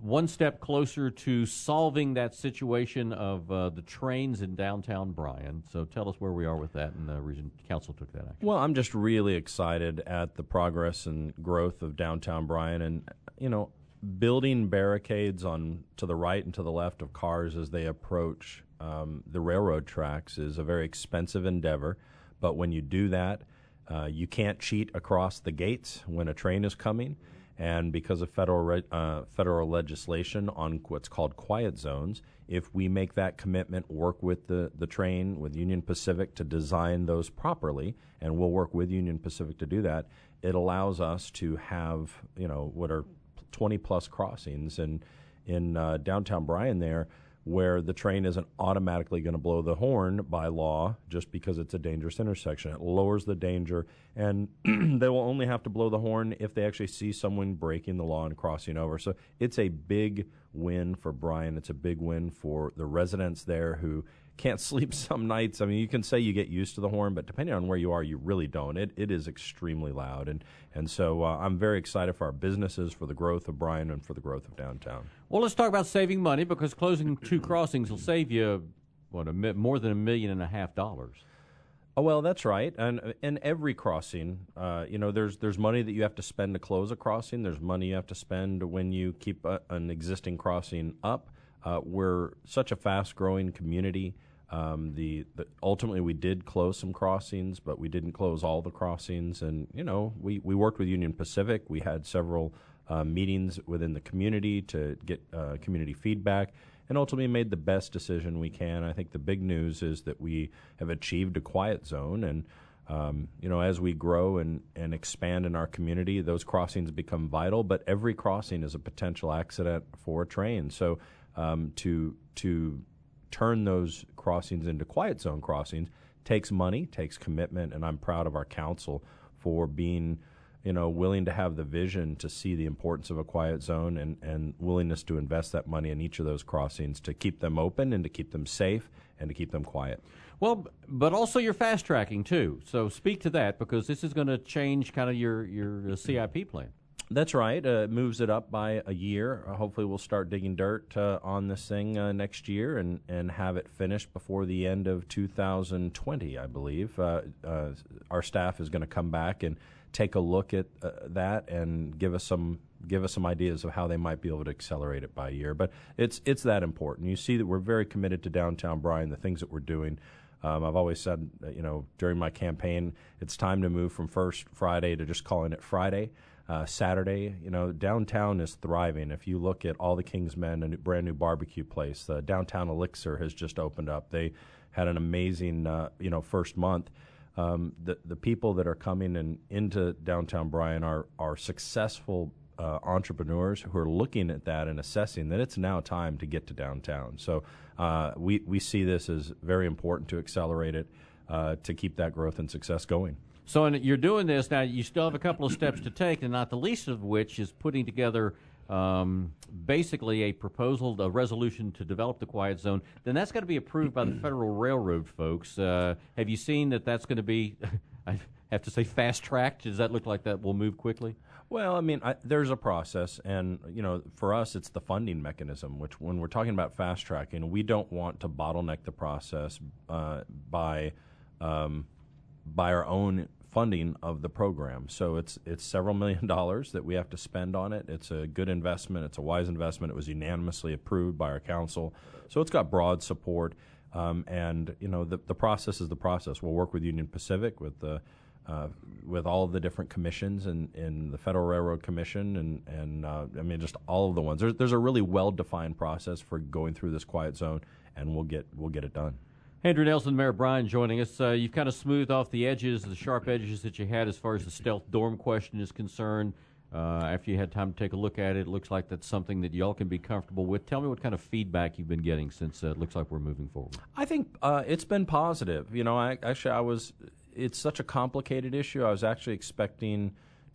one step closer to solving that situation of uh, the trains in downtown Bryan. So tell us where we are with that, and the Region Council took that action. Well, I'm just really excited at the progress and growth of downtown Bryan, and you know, building barricades on to the right and to the left of cars as they approach um, the railroad tracks is a very expensive endeavor. But when you do that, uh, you can't cheat across the gates when a train is coming. And because of federal re- uh, federal legislation on what's called quiet zones, if we make that commitment, work with the, the train, with Union Pacific to design those properly, and we'll work with Union Pacific to do that, it allows us to have, you know, what are twenty plus crossings in, in uh, downtown Bryan there, where the train isn't automatically going to blow the horn by law just because it's a dangerous intersection. It lowers the danger, and they will only have to blow the horn if they actually see someone breaking the law and crossing over. So it's a big win for Bryan. It's a big win for the residents there who can't sleep some nights. I mean, you can say you get used to the horn, but depending on where you are, you really don't. It It is extremely loud, and, and so uh, I'm very excited for our businesses, for the growth of Bryan, and for the growth of downtown. Well, let's talk about saving money, because closing two crossings will save you, what, a mi- more than a million and a half dollars. Oh, well, that's right. And in every crossing, uh, you know, there's there's money that you have to spend to close a crossing. There's money you have to spend when you keep a, an existing crossing up. Uh, we're such a fast-growing community. Um, the, the ultimately we did close some crossings, but we didn't close all the crossings. And you know, we, we worked with Union Pacific. We had several uh, meetings within the community to get uh, community feedback, and ultimately made the best decision we can. I think the big news is that we have achieved a quiet zone, and um, you know, as we grow and, and expand in our community, those crossings become vital. But every crossing is a potential accident for a train. So um, to to turn those crossings into quiet zone crossings takes money, takes commitment, and I'm proud of our council for being, you know, willing to have the vision to see the importance of a quiet zone, and, and willingness to invest that money in each of those crossings to keep them open and to keep them safe and to keep them quiet. Well, but also you're fast tracking too. So speak to that, because this is going to change kind of your your C I P plan. That's right. Uh, it moves it up by a year. Uh, hopefully we'll start digging dirt uh, on this thing uh, next year and, and have it finished before the end of two thousand twenty, I believe. Uh, uh, our staff is going to come back and take a look at uh, that and give us some give us some ideas of how they might be able to accelerate it by a year. But it's it's that important. You see that we're very committed to downtown Bryan, the things that we're doing. Um, I've always said, you know, during my campaign, it's time to move from First Friday to just calling it Friday. Uh, Saturday, you know, downtown is thriving. If you look at all the Kingsmen, a new, brand new barbecue place, the Downtown Elixir has just opened up. They had an amazing, uh, you know, first month. Um, the the people that are coming in, into downtown Bryan are are successful uh, entrepreneurs who are looking at that and assessing that it's now time to get to downtown. So uh, we we see this as very important to accelerate it, uh, to keep that growth and success going. So and you're doing this now. You still have a couple of steps to take, and not the least of which is putting together um, basically a proposal, a resolution to develop the quiet zone. Then that's got to be approved by the Federal Railroad folks. Uh, have you seen that that's going to be, I have to say, fast-tracked? Does that look like that will move quickly? Well, I mean, I, there's a process, and, you know, for us, it's the funding mechanism, which when we're talking about fast-tracking, we don't want to bottleneck the process uh, by um, by our own funding of the program. So it's it's several million dollars that we have to spend on it. It's a good investment. It's a wise investment. It was unanimously approved by our council. So it's got broad support. Um, and, you know, the, the process is the process. We'll work with Union Pacific, with the uh, with all of the different commissions and in, in the Federal Railroad Commission, and, and uh, I mean, just all of the ones. There's, there's a really well-defined process for going through this quiet zone, and we'll get we'll get it done. Andrew Nelson, Mayor Bryan joining us. Uh, you've kind of smoothed off the edges, the sharp edges that you had as far as the stealth dorm question is concerned. Uh, after you had time to take a look at it, it looks like that's something that y'all can be comfortable with. Tell me what kind of feedback you've been getting since uh, it looks like we're moving forward. I think uh, it's been positive. You know, I, actually, I was. It's such a complicated issue. I was actually expecting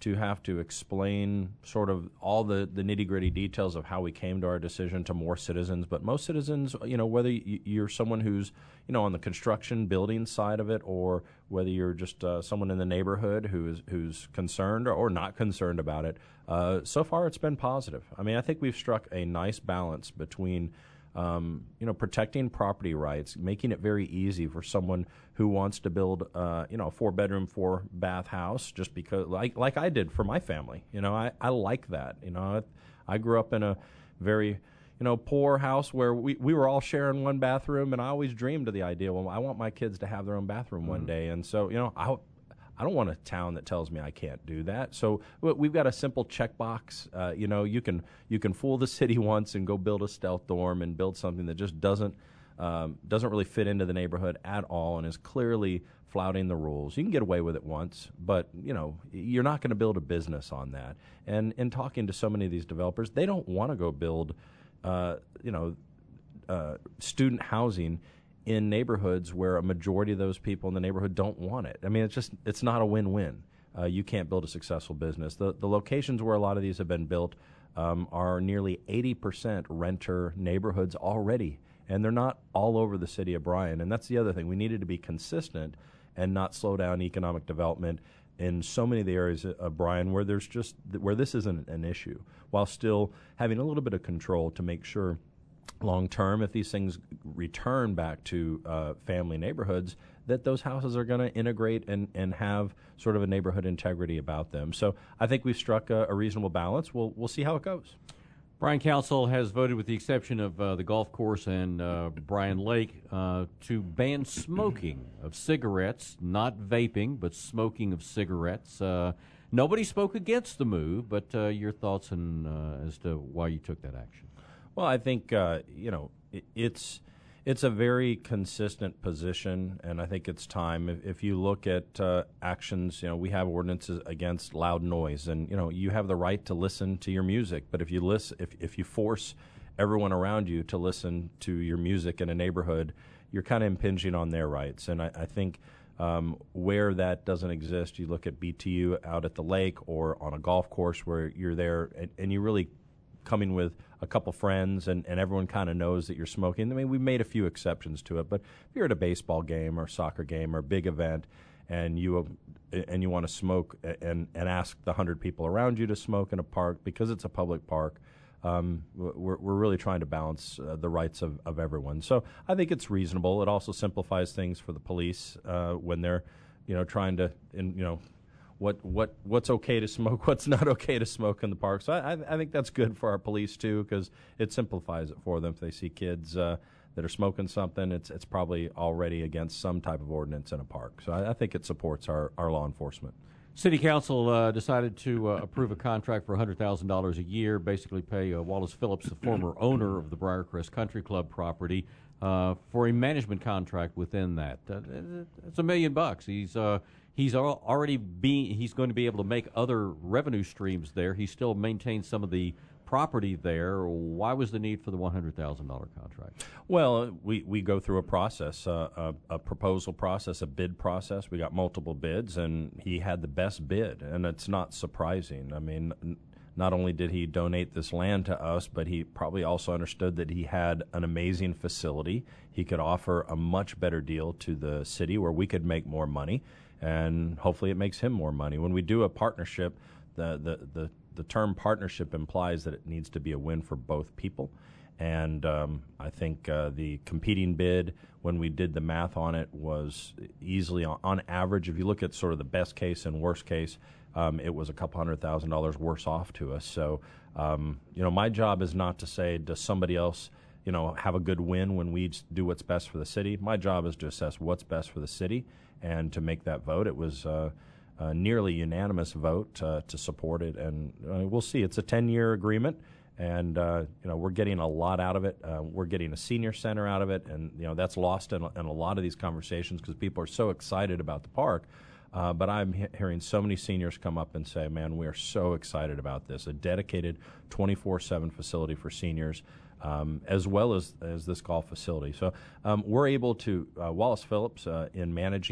to have to explain sort of all the, the nitty-gritty details of how we came to our decision to more citizens. But most citizens, you know, whether you're someone who's, you know, on the construction building side of it, or whether you're just uh, someone in the neighborhood who is who's concerned or, or not concerned about it, uh, so far it's been positive. I mean, I think we've struck a nice balance between Um, you know, protecting property rights, making it very easy for someone who wants to build, uh, you know, a four-bedroom, four-bath house just because, like, like I did for my family. You know, I, I like that. You know, I, I grew up in a very, you know, poor house where we, we were all sharing one bathroom, and I always dreamed of the idea, well, I want my kids to have their own bathroom mm-hmm. one day. And so, you know, I I don't want a town that tells me I can't do that. So we've got a simple checkbox. Uh, you know, you can you can fool the city once and go build a stealth dorm and build something that just doesn't um, doesn't really fit into the neighborhood at all and is clearly flouting the rules. You can get away with it once, but you know you're not going to build a business on that. And in talking to so many of these developers, they don't want to go build, uh, you know, uh, student housing in neighborhoods where a majority of those people in the neighborhood don't want it. I mean, it's just, it's not a win-win. Uh, you can't build a successful business. The the locations where a lot of these have been built um, are nearly eighty percent renter neighborhoods already, and they're not all over the city of Bryan. And that's the other thing. We needed to be consistent and not slow down economic development in so many of the areas of Bryan where there's just, where this isn't an issue, while still having a little bit of control to make sure long term, if these things return back to uh, family neighborhoods, that those houses are going to integrate and, and have sort of a neighborhood integrity about them. So I think we've struck a, a reasonable balance. We'll we'll see how it goes. Bryan Council has voted, with the exception of uh, the golf course and uh, Bryan Lake, uh, to ban smoking of cigarettes, not vaping, but smoking of cigarettes. Uh, nobody spoke against the move, but uh, your thoughts on, uh, as to why you took that action? Well, I think, uh, you know, it, it's it's a very consistent position, and I think it's time. If, if you look at uh, actions, you know, we have ordinances against loud noise, and, you know, you have the right to listen to your music. But if you listen, if, if you force everyone around you to listen to your music in a neighborhood, you're kind of impinging on their rights. And I, I think um, where that doesn't exist, you look at B T U out at the lake or on a golf course where you're there, and, and you really coming with a couple friends and, and everyone kind of knows that you're smoking. I mean, we made a few exceptions to it, but if you're at a baseball game or soccer game or a big event and you uh, and you want to smoke and, and ask the hundred people around you to smoke in a park because it's a public park, um, we're, we're really trying to balance uh, the rights of, of everyone. So I think it's reasonable. It also simplifies things for the police uh, when they're, you know, trying to, in, you know, What what what's okay to smoke, what's not okay to smoke in the park. So I, I think that's good for our police too, because it simplifies it for them. If they see kids uh, that are smoking something, it's it's probably already against some type of ordinance in a park. So I, I think it supports our, our law enforcement. City Council uh, decided to uh, approve a contract for one hundred thousand dollars a year, basically pay uh, Wallace Phillips, the former owner of the Briarcrest Country Club property, uh, for a management contract within that. Uh, it's a million bucks. He's uh, he's already be he's going to be able to make other revenue streams there. He still maintains some of the property there. Why was the need for the one hundred thousand dollars contract? Well, we, we go through a process, uh, a, a proposal process, a bid process. We got multiple bids, and he had the best bid, and it's not surprising. I mean, n- not only did he donate this land to us, but he probably also understood that he had an amazing facility. He could offer a much better deal to the city where we could make more money, and hopefully it makes him more money. When we do a partnership, the the, the The term partnership implies that it needs to be a win for both people. And um, I think uh, the competing bid, when we did the math on it, was easily, on, on average, if you look at sort of the best case and worst case, um, it was a couple hundred thousand dollars worse off to us. So, um, you know, my job is not to say, does somebody else, you know, have a good win when we do what's best for the city? My job is to assess what's best for the city and to make that vote. It was uh, a nearly unanimous vote uh, to support it, and uh, we'll see. It's a ten-year agreement, and uh, you know we're getting a lot out of it. Uh, we're getting a senior center out of it, and you know that's lost in, in a lot of these conversations because people are so excited about the park. Uh, but I'm he- hearing so many seniors come up and say, "Man, we are so excited about this! A dedicated twenty-four seven facility for seniors." Um, as well as, as this golf facility. So um, we're able to, uh, Wallace Phillips, uh, in managing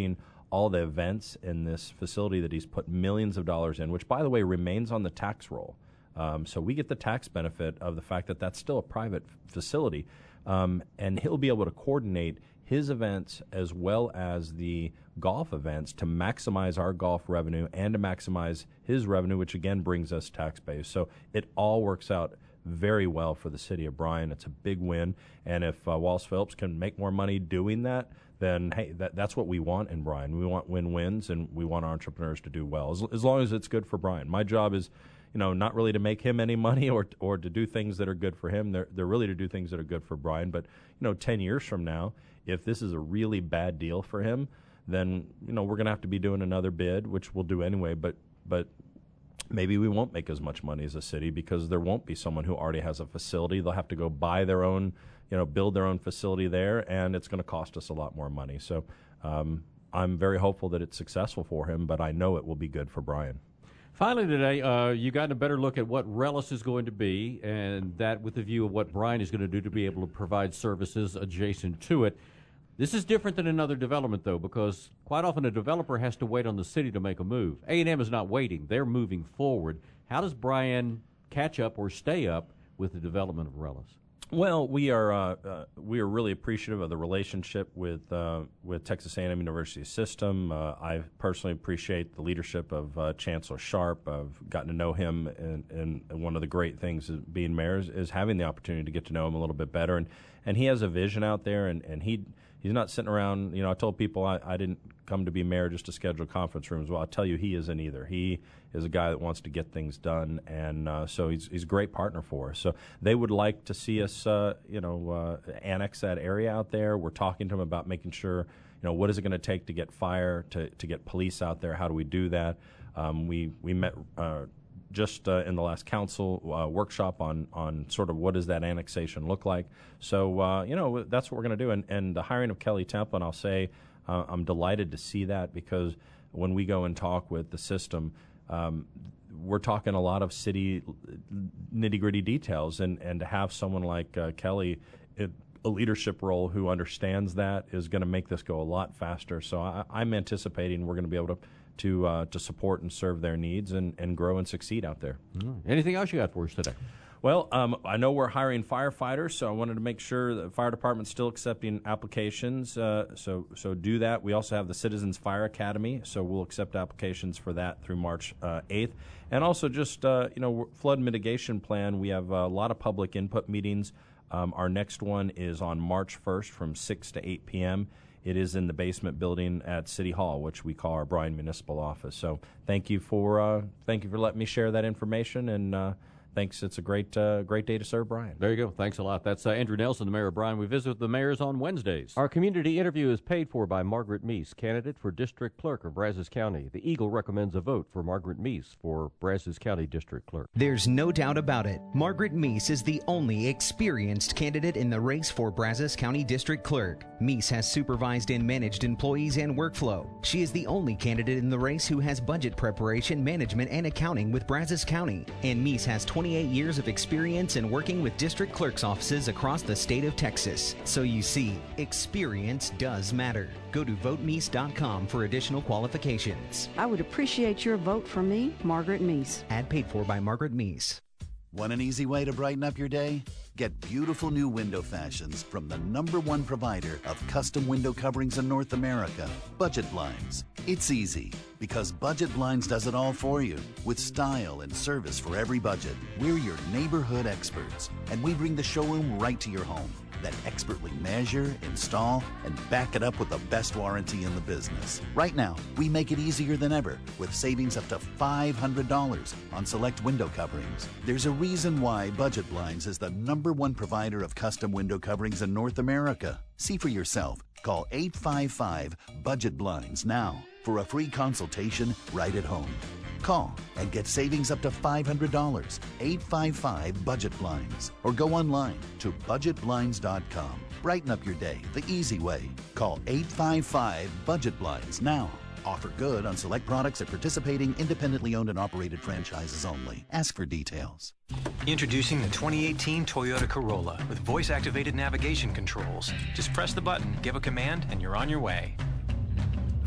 all the events in this facility that he's put millions of dollars in, which, by the way, remains on the tax roll. Um, so we get the tax benefit of the fact that that's still a private f- facility. Um, and he'll be able to coordinate his events as well as the golf events to maximize our golf revenue and to maximize his revenue, which again brings us tax base. So it all works out very well for the city of Bryan. It's a big win. And if uh, Wallace Phillips can make more money doing that, then, hey, that, that's what we want in Bryan. We want win-wins, and we want our entrepreneurs to do well, as, as long as it's good for Bryan. My job is, you know, not really to make him any money or or to do things that are good for him. They're, they're really to do things that are good for Bryan. But, you know, ten years from now, if this is a really bad deal for him, then, you know, we're going to have to be doing another bid, which we'll do anyway. But but maybe we won't make as much money as a city because there won't be someone who already has a facility. They'll have to go buy their own, you know, build their own facility there, and it's going to cost us a lot more money. So um, I'm very hopeful that it's successful for him, but I know it will be good for Bryan. Finally today, uh, you got a better look at what Relis is going to be, and that with the view of what Bryan is going to do to be able to provide services adjacent to it. This is different than another development, though, because quite often a developer has to wait on the city to make a move. A and M is not waiting. They're moving forward. How does Bryan catch up or stay up with the development of Relis? Well, we are uh, uh, we are really appreciative of the relationship with uh, with Texas A and M University System. Uh, I personally appreciate the leadership of uh, Chancellor Sharp. I've gotten to know him, and, and one of the great things of being mayor is, is having the opportunity to get to know him a little bit better. And, and he has a vision out there, and, and he he's not sitting around. You know, I told people I, I didn't come to be mayor just to schedule conference rooms. Well, I'll tell you, he isn't either. He is a guy that wants to get things done, and uh, so he's he's a great partner for us. So they would like to see us, uh, you know, uh, annex that area out there. We're talking to them about making sure, you know, what is it going to take to get fire, to to get police out there? How do we do that? Um, we we met uh, just uh, in the last council uh, workshop on on sort of what does that annexation look like. So uh, you know, that's what we're going to do. And and the hiring of Kelly Templin, I'll say, uh, I'm delighted to see that, because when we go and talk with the system, Um, we're talking a lot of city nitty-gritty details, and, and to have someone like uh, Kelly in a leadership role who understands that is going to make this go a lot faster. So I, I'm anticipating we're going to be able to to, uh, to support and serve their needs and, and grow and succeed out there. Mm. Anything else you got for us today? Well, um, I know we're hiring firefighters, so I wanted to make sure the fire department's still accepting applications. Uh, so, so do that. We also have the Citizens Fire Academy, so we'll accept applications for that through March uh, eighth. And also, just uh, you know, flood mitigation plan. We have a lot of public input meetings. Um, our next one is on March first from six to eight p.m. It is in the basement building at City Hall, which we call our Bryan Municipal Office. So, thank you for uh, thank you for letting me share that information, and Uh, Thanks. It's a great uh, great day to serve Bryan. There you go. Thanks a lot. That's uh, Andrew Nelson, the mayor of Bryan. We visit with the mayors on Wednesdays. Our community interview is paid for by Margaret Meese, candidate for District Clerk of Brazos County. The Eagle recommends a vote for Margaret Meese for Brazos County District Clerk. There's no doubt about it. Margaret Meese is the only experienced candidate in the race for Brazos County District Clerk. Meese has supervised and managed employees and workflow. She is the only candidate in the race who has budget preparation, management, and accounting with Brazos County. And Meese has twenty-eight years of experience in working with district clerk's offices across the state of Texas. So you see, experience does matter. Go to vote meese dot com for additional qualifications. I would appreciate your vote for me, Margaret Meese. Ad paid for by Margaret Meese. Want an easy way to brighten up your day? Get beautiful new window fashions from the number one provider of custom window coverings in North America, Budget Blinds. It's easy because Budget Blinds does it all for you with style and service for every budget. We're your neighborhood experts, and we bring the showroom right to your home. That expertly measure, install, and back it up with the best warranty in the business. Right now, we make it easier than ever with savings up to five hundred dollars on select window coverings. There's a reason why Budget Blinds is the number one provider of custom window coverings in North America. See for yourself. Call eight five five budget blinds now for a free consultation right at home. Call and get savings up to five hundred dollars. eight five five budget blinds. Or go online to budget blinds dot com. Brighten up your day the easy way. Call eight five five budget blinds now. Offer good on select products at participating independently owned and operated franchises only. Ask for details. Introducing the twenty eighteen Toyota Corolla with voice-activated navigation controls. Just press the button, give a command, and you're on your way.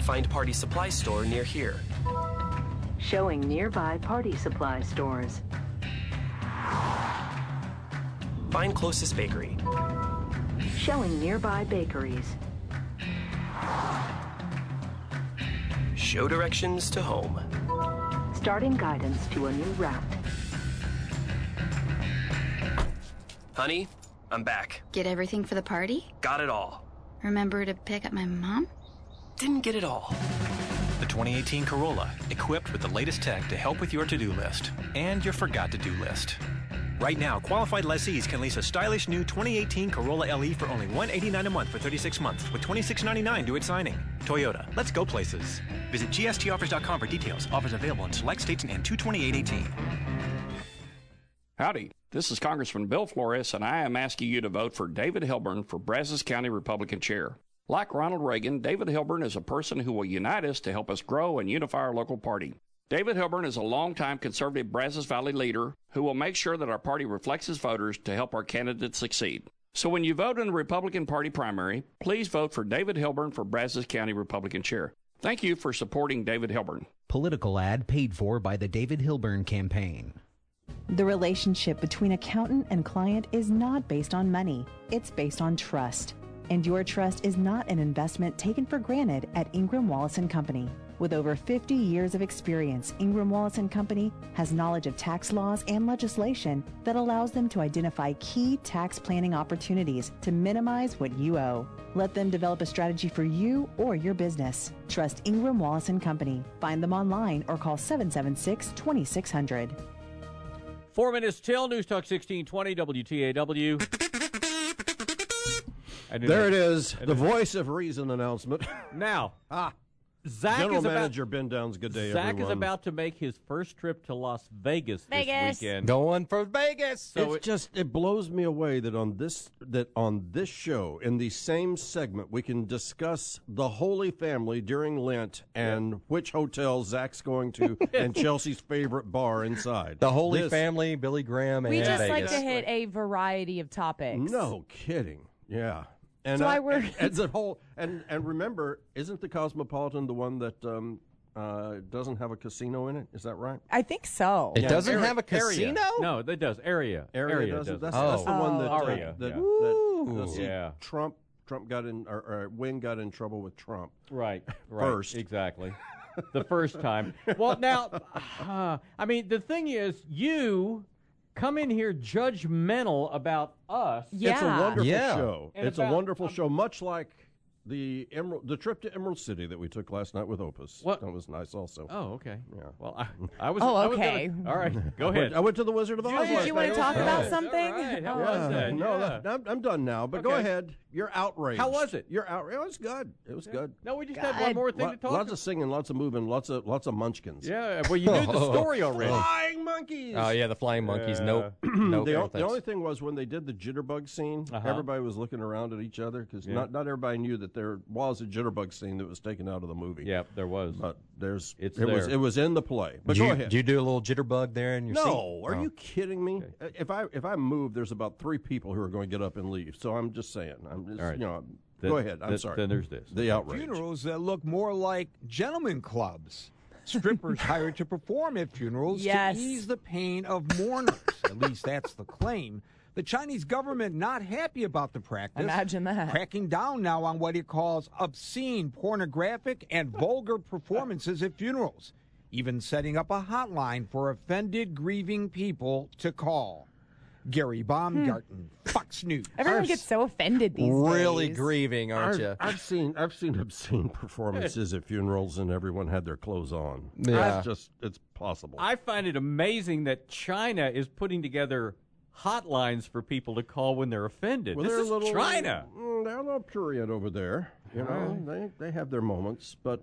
Find party supply store near here. Showing nearby party supply stores. Find closest bakery. Showing nearby bakeries. Show directions to home. Starting guidance to a new route. Honey, I'm back. Get everything for the party? Got it all. Remember to pick up my mom? Didn't get it all. The twenty eighteen Corolla, equipped with the latest tech to help with your to-do list and your forgot-to-do list. Right now, qualified lessees can lease a stylish new twenty eighteen Corolla L E for only one hundred eighty-nine dollars a month for thirty-six months, with twenty-six ninety-nine due at signing. Toyota, let's go places. Visit G S T offers dot com for details. Offers available in select states and two twenty-eight eighteen. Howdy, this is Congressman Bill Flores, and I am asking you to vote for David Hilburn for Brazos County Republican Chair. Like Ronald Reagan, David Hilburn is a person who will unite us to help us grow and unify our local party. David Hilburn is a longtime conservative Brazos Valley leader who will make sure that our party reflects his voters to help our candidates succeed. So when you vote in the Republican Party primary, please vote for David Hilburn for Brazos County Republican Chair. Thank you for supporting David Hilburn. Political ad paid for by the David Hilburn campaign. The relationship between accountant and client is not based on money. It's based on trust. And your trust is not an investment taken for granted at Ingram Wallace and Company. With over fifty years of experience, Ingram Wallace and Company has knowledge of tax laws and legislation that allows them to identify key tax planning opportunities to minimize what you owe. Let them develop a strategy for you or your business. Trust Ingram Wallace and Company. Find them online or call seven seven six, two six zero zero. Four minutes till News Talk sixteen twenty W T A W. There it is, the voice of reason announcement. Now, ah, Zach General is Manager about, Ben Downs, good day, Zach everyone. is about to make his first trip to Las Vegas, Vegas. this weekend. Going for Vegas. So it's it, just it blows me away that on this that on this show in the same segment we can discuss the Holy Family during Lent and yeah. which hotel Zach's going to and Chelsea's favorite bar inside. The Holy this, Family, Billy Graham, we and just Vegas. like to hit a variety of topics. No kidding. Yeah. And so I, I work. And, and the whole and and remember, isn't the Cosmopolitan the one that um, uh, doesn't have a casino in it? Is that right? I think so. It yeah. doesn't area, have a casino. Area. No, it does. Area. Area, area does. does. That's, oh. that's the one that, uh, Aria, that, yeah. that, that, that yeah. Trump Trump got in or, or Wynn got in trouble with Trump. Right. right First, exactly. The first time. Well, now, uh, I mean, the thing is, you come in here judgmental about us. Yeah. It's a wonderful yeah. show. And it's about, a wonderful um, show, much like the Emerald, the trip to Emerald City that we took last night with Opus. What? That was nice also. Oh, okay. Yeah. Well, I, I was. Oh, I was okay. gonna, all right, go I ahead. went, I went to the Wizard of Oz. Oh, did you want to talk yeah. about something? All right. How Yeah. was that? No, yeah. that, I'm, I'm done now. But go Okay. ahead. You're outraged. How was it? You're outraged. It was good. It was Yeah. good. No, we just God. had one more thing Lo- to talk lots about. of singing, lots of moving, lots of lots of munchkins. Yeah, well, you knew the story already. Flying monkeys. Oh yeah, the flying monkeys. Yeah. Nope. nope. the, no o- the only thing was when they did the jitterbug scene, Uh-huh. everybody was looking around at each other because Yeah. not not everybody knew that there was a jitterbug scene that was taken out of the movie. Yeah, there was. But there's It's it was there. it was in the play. But Did go you, ahead. did you do a little jitterbug there in your seat? No, are Oh. you kidding me? Okay. If I if I move, there's about three people who are going to get up and leave. So I'm just saying. I'm just All right. you know. Then- go ahead. I'm then- sorry. Then there's this. The outrage. Funerals that look more like gentlemen clubs. Strippers hired to perform at funerals Yes. to ease the pain of mourners. At least that's the claim. The Chinese government not happy about the practice. Imagine that. Cracking down now on what it calls obscene, pornographic, and vulgar performances at funerals. Even setting up a hotline for offended, grieving people to call. Gary Baumgarten, Fox News. Everyone gets so offended these really days. grieving, aren't I've, you? I've seen I've seen obscene performances at funerals and everyone had their clothes on. Yeah. It's just it's possible. I find it amazing that China is putting together hotlines for people to call when they're offended. Well, this they're is a little, China. Mm, they're a little prurient over there. You know, they they have their moments, but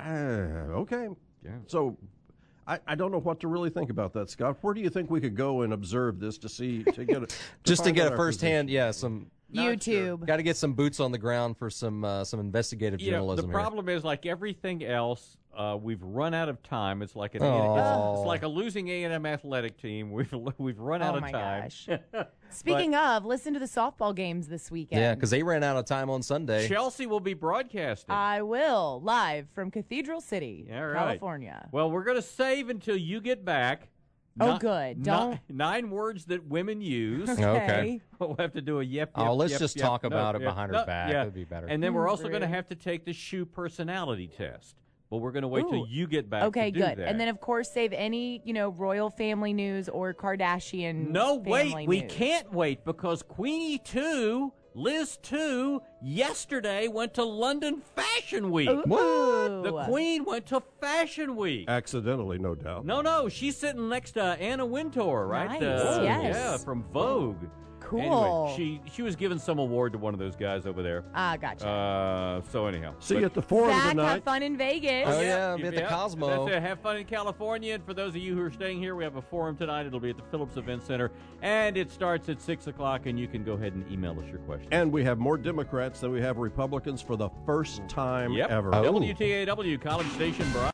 uh, okay. Yeah. So. I, I don't know what to really think about that, Scott. Where do you think we could go and observe this to see to get a, to Just to find get out a our firsthand, position? yeah, some YouTube. Got to get some boots on the ground for some uh, some investigative You know, journalism. the here. problem is, like everything else, uh, we've run out of time. It's like an Oh. it's, it's like a losing A and M athletic team. We've we've run out Oh of my time. gosh. Speaking of, listen to the softball games this weekend. Yeah, because they ran out of time on Sunday. Chelsea will be broadcasting. I will, live from Cathedral City, All right. California. Well, we're going to save until you get back. Oh, Ni- good. ni- Don't- Nine words that women use. Okay. Okay. We'll have to do a yep, Oh, yep, let's yep, just yep. talk No, about it yeah, behind her no, back. Yeah. That'd be better. And then we're Mm, also going to rude. have to take the shoe personality test. But we're going to wait till Ooh. you get back Okay, to do good. that. And then, of course, save any, you know, royal family news or Kardashian No, family wait. We news. can't wait because Queenie two, Liz two, yesterday went to London Fashion Week. Ooh. What? The Queen went to Fashion Week. Accidentally, no doubt. No, no, she's sitting next to Anna Wintour, right? Nice, Uh, yes. Yeah, from Vogue. Cool. Anyway, she she was giving some award to one of those guys over there. Ah, gotcha. Uh, so anyhow, See But- you at the forum Zach, tonight. have fun in Vegas. Oh, yeah, be at the yeah, Cosmo. That's it. Have fun in California. And for those of you who are staying here, we have a forum tonight. It'll be at the Phillips Event Center, and it starts at six o'clock. And you can go ahead and email us your questions. And we have more Democrats than we have Republicans for the first time Yep. ever. W T A W College Station, Broad.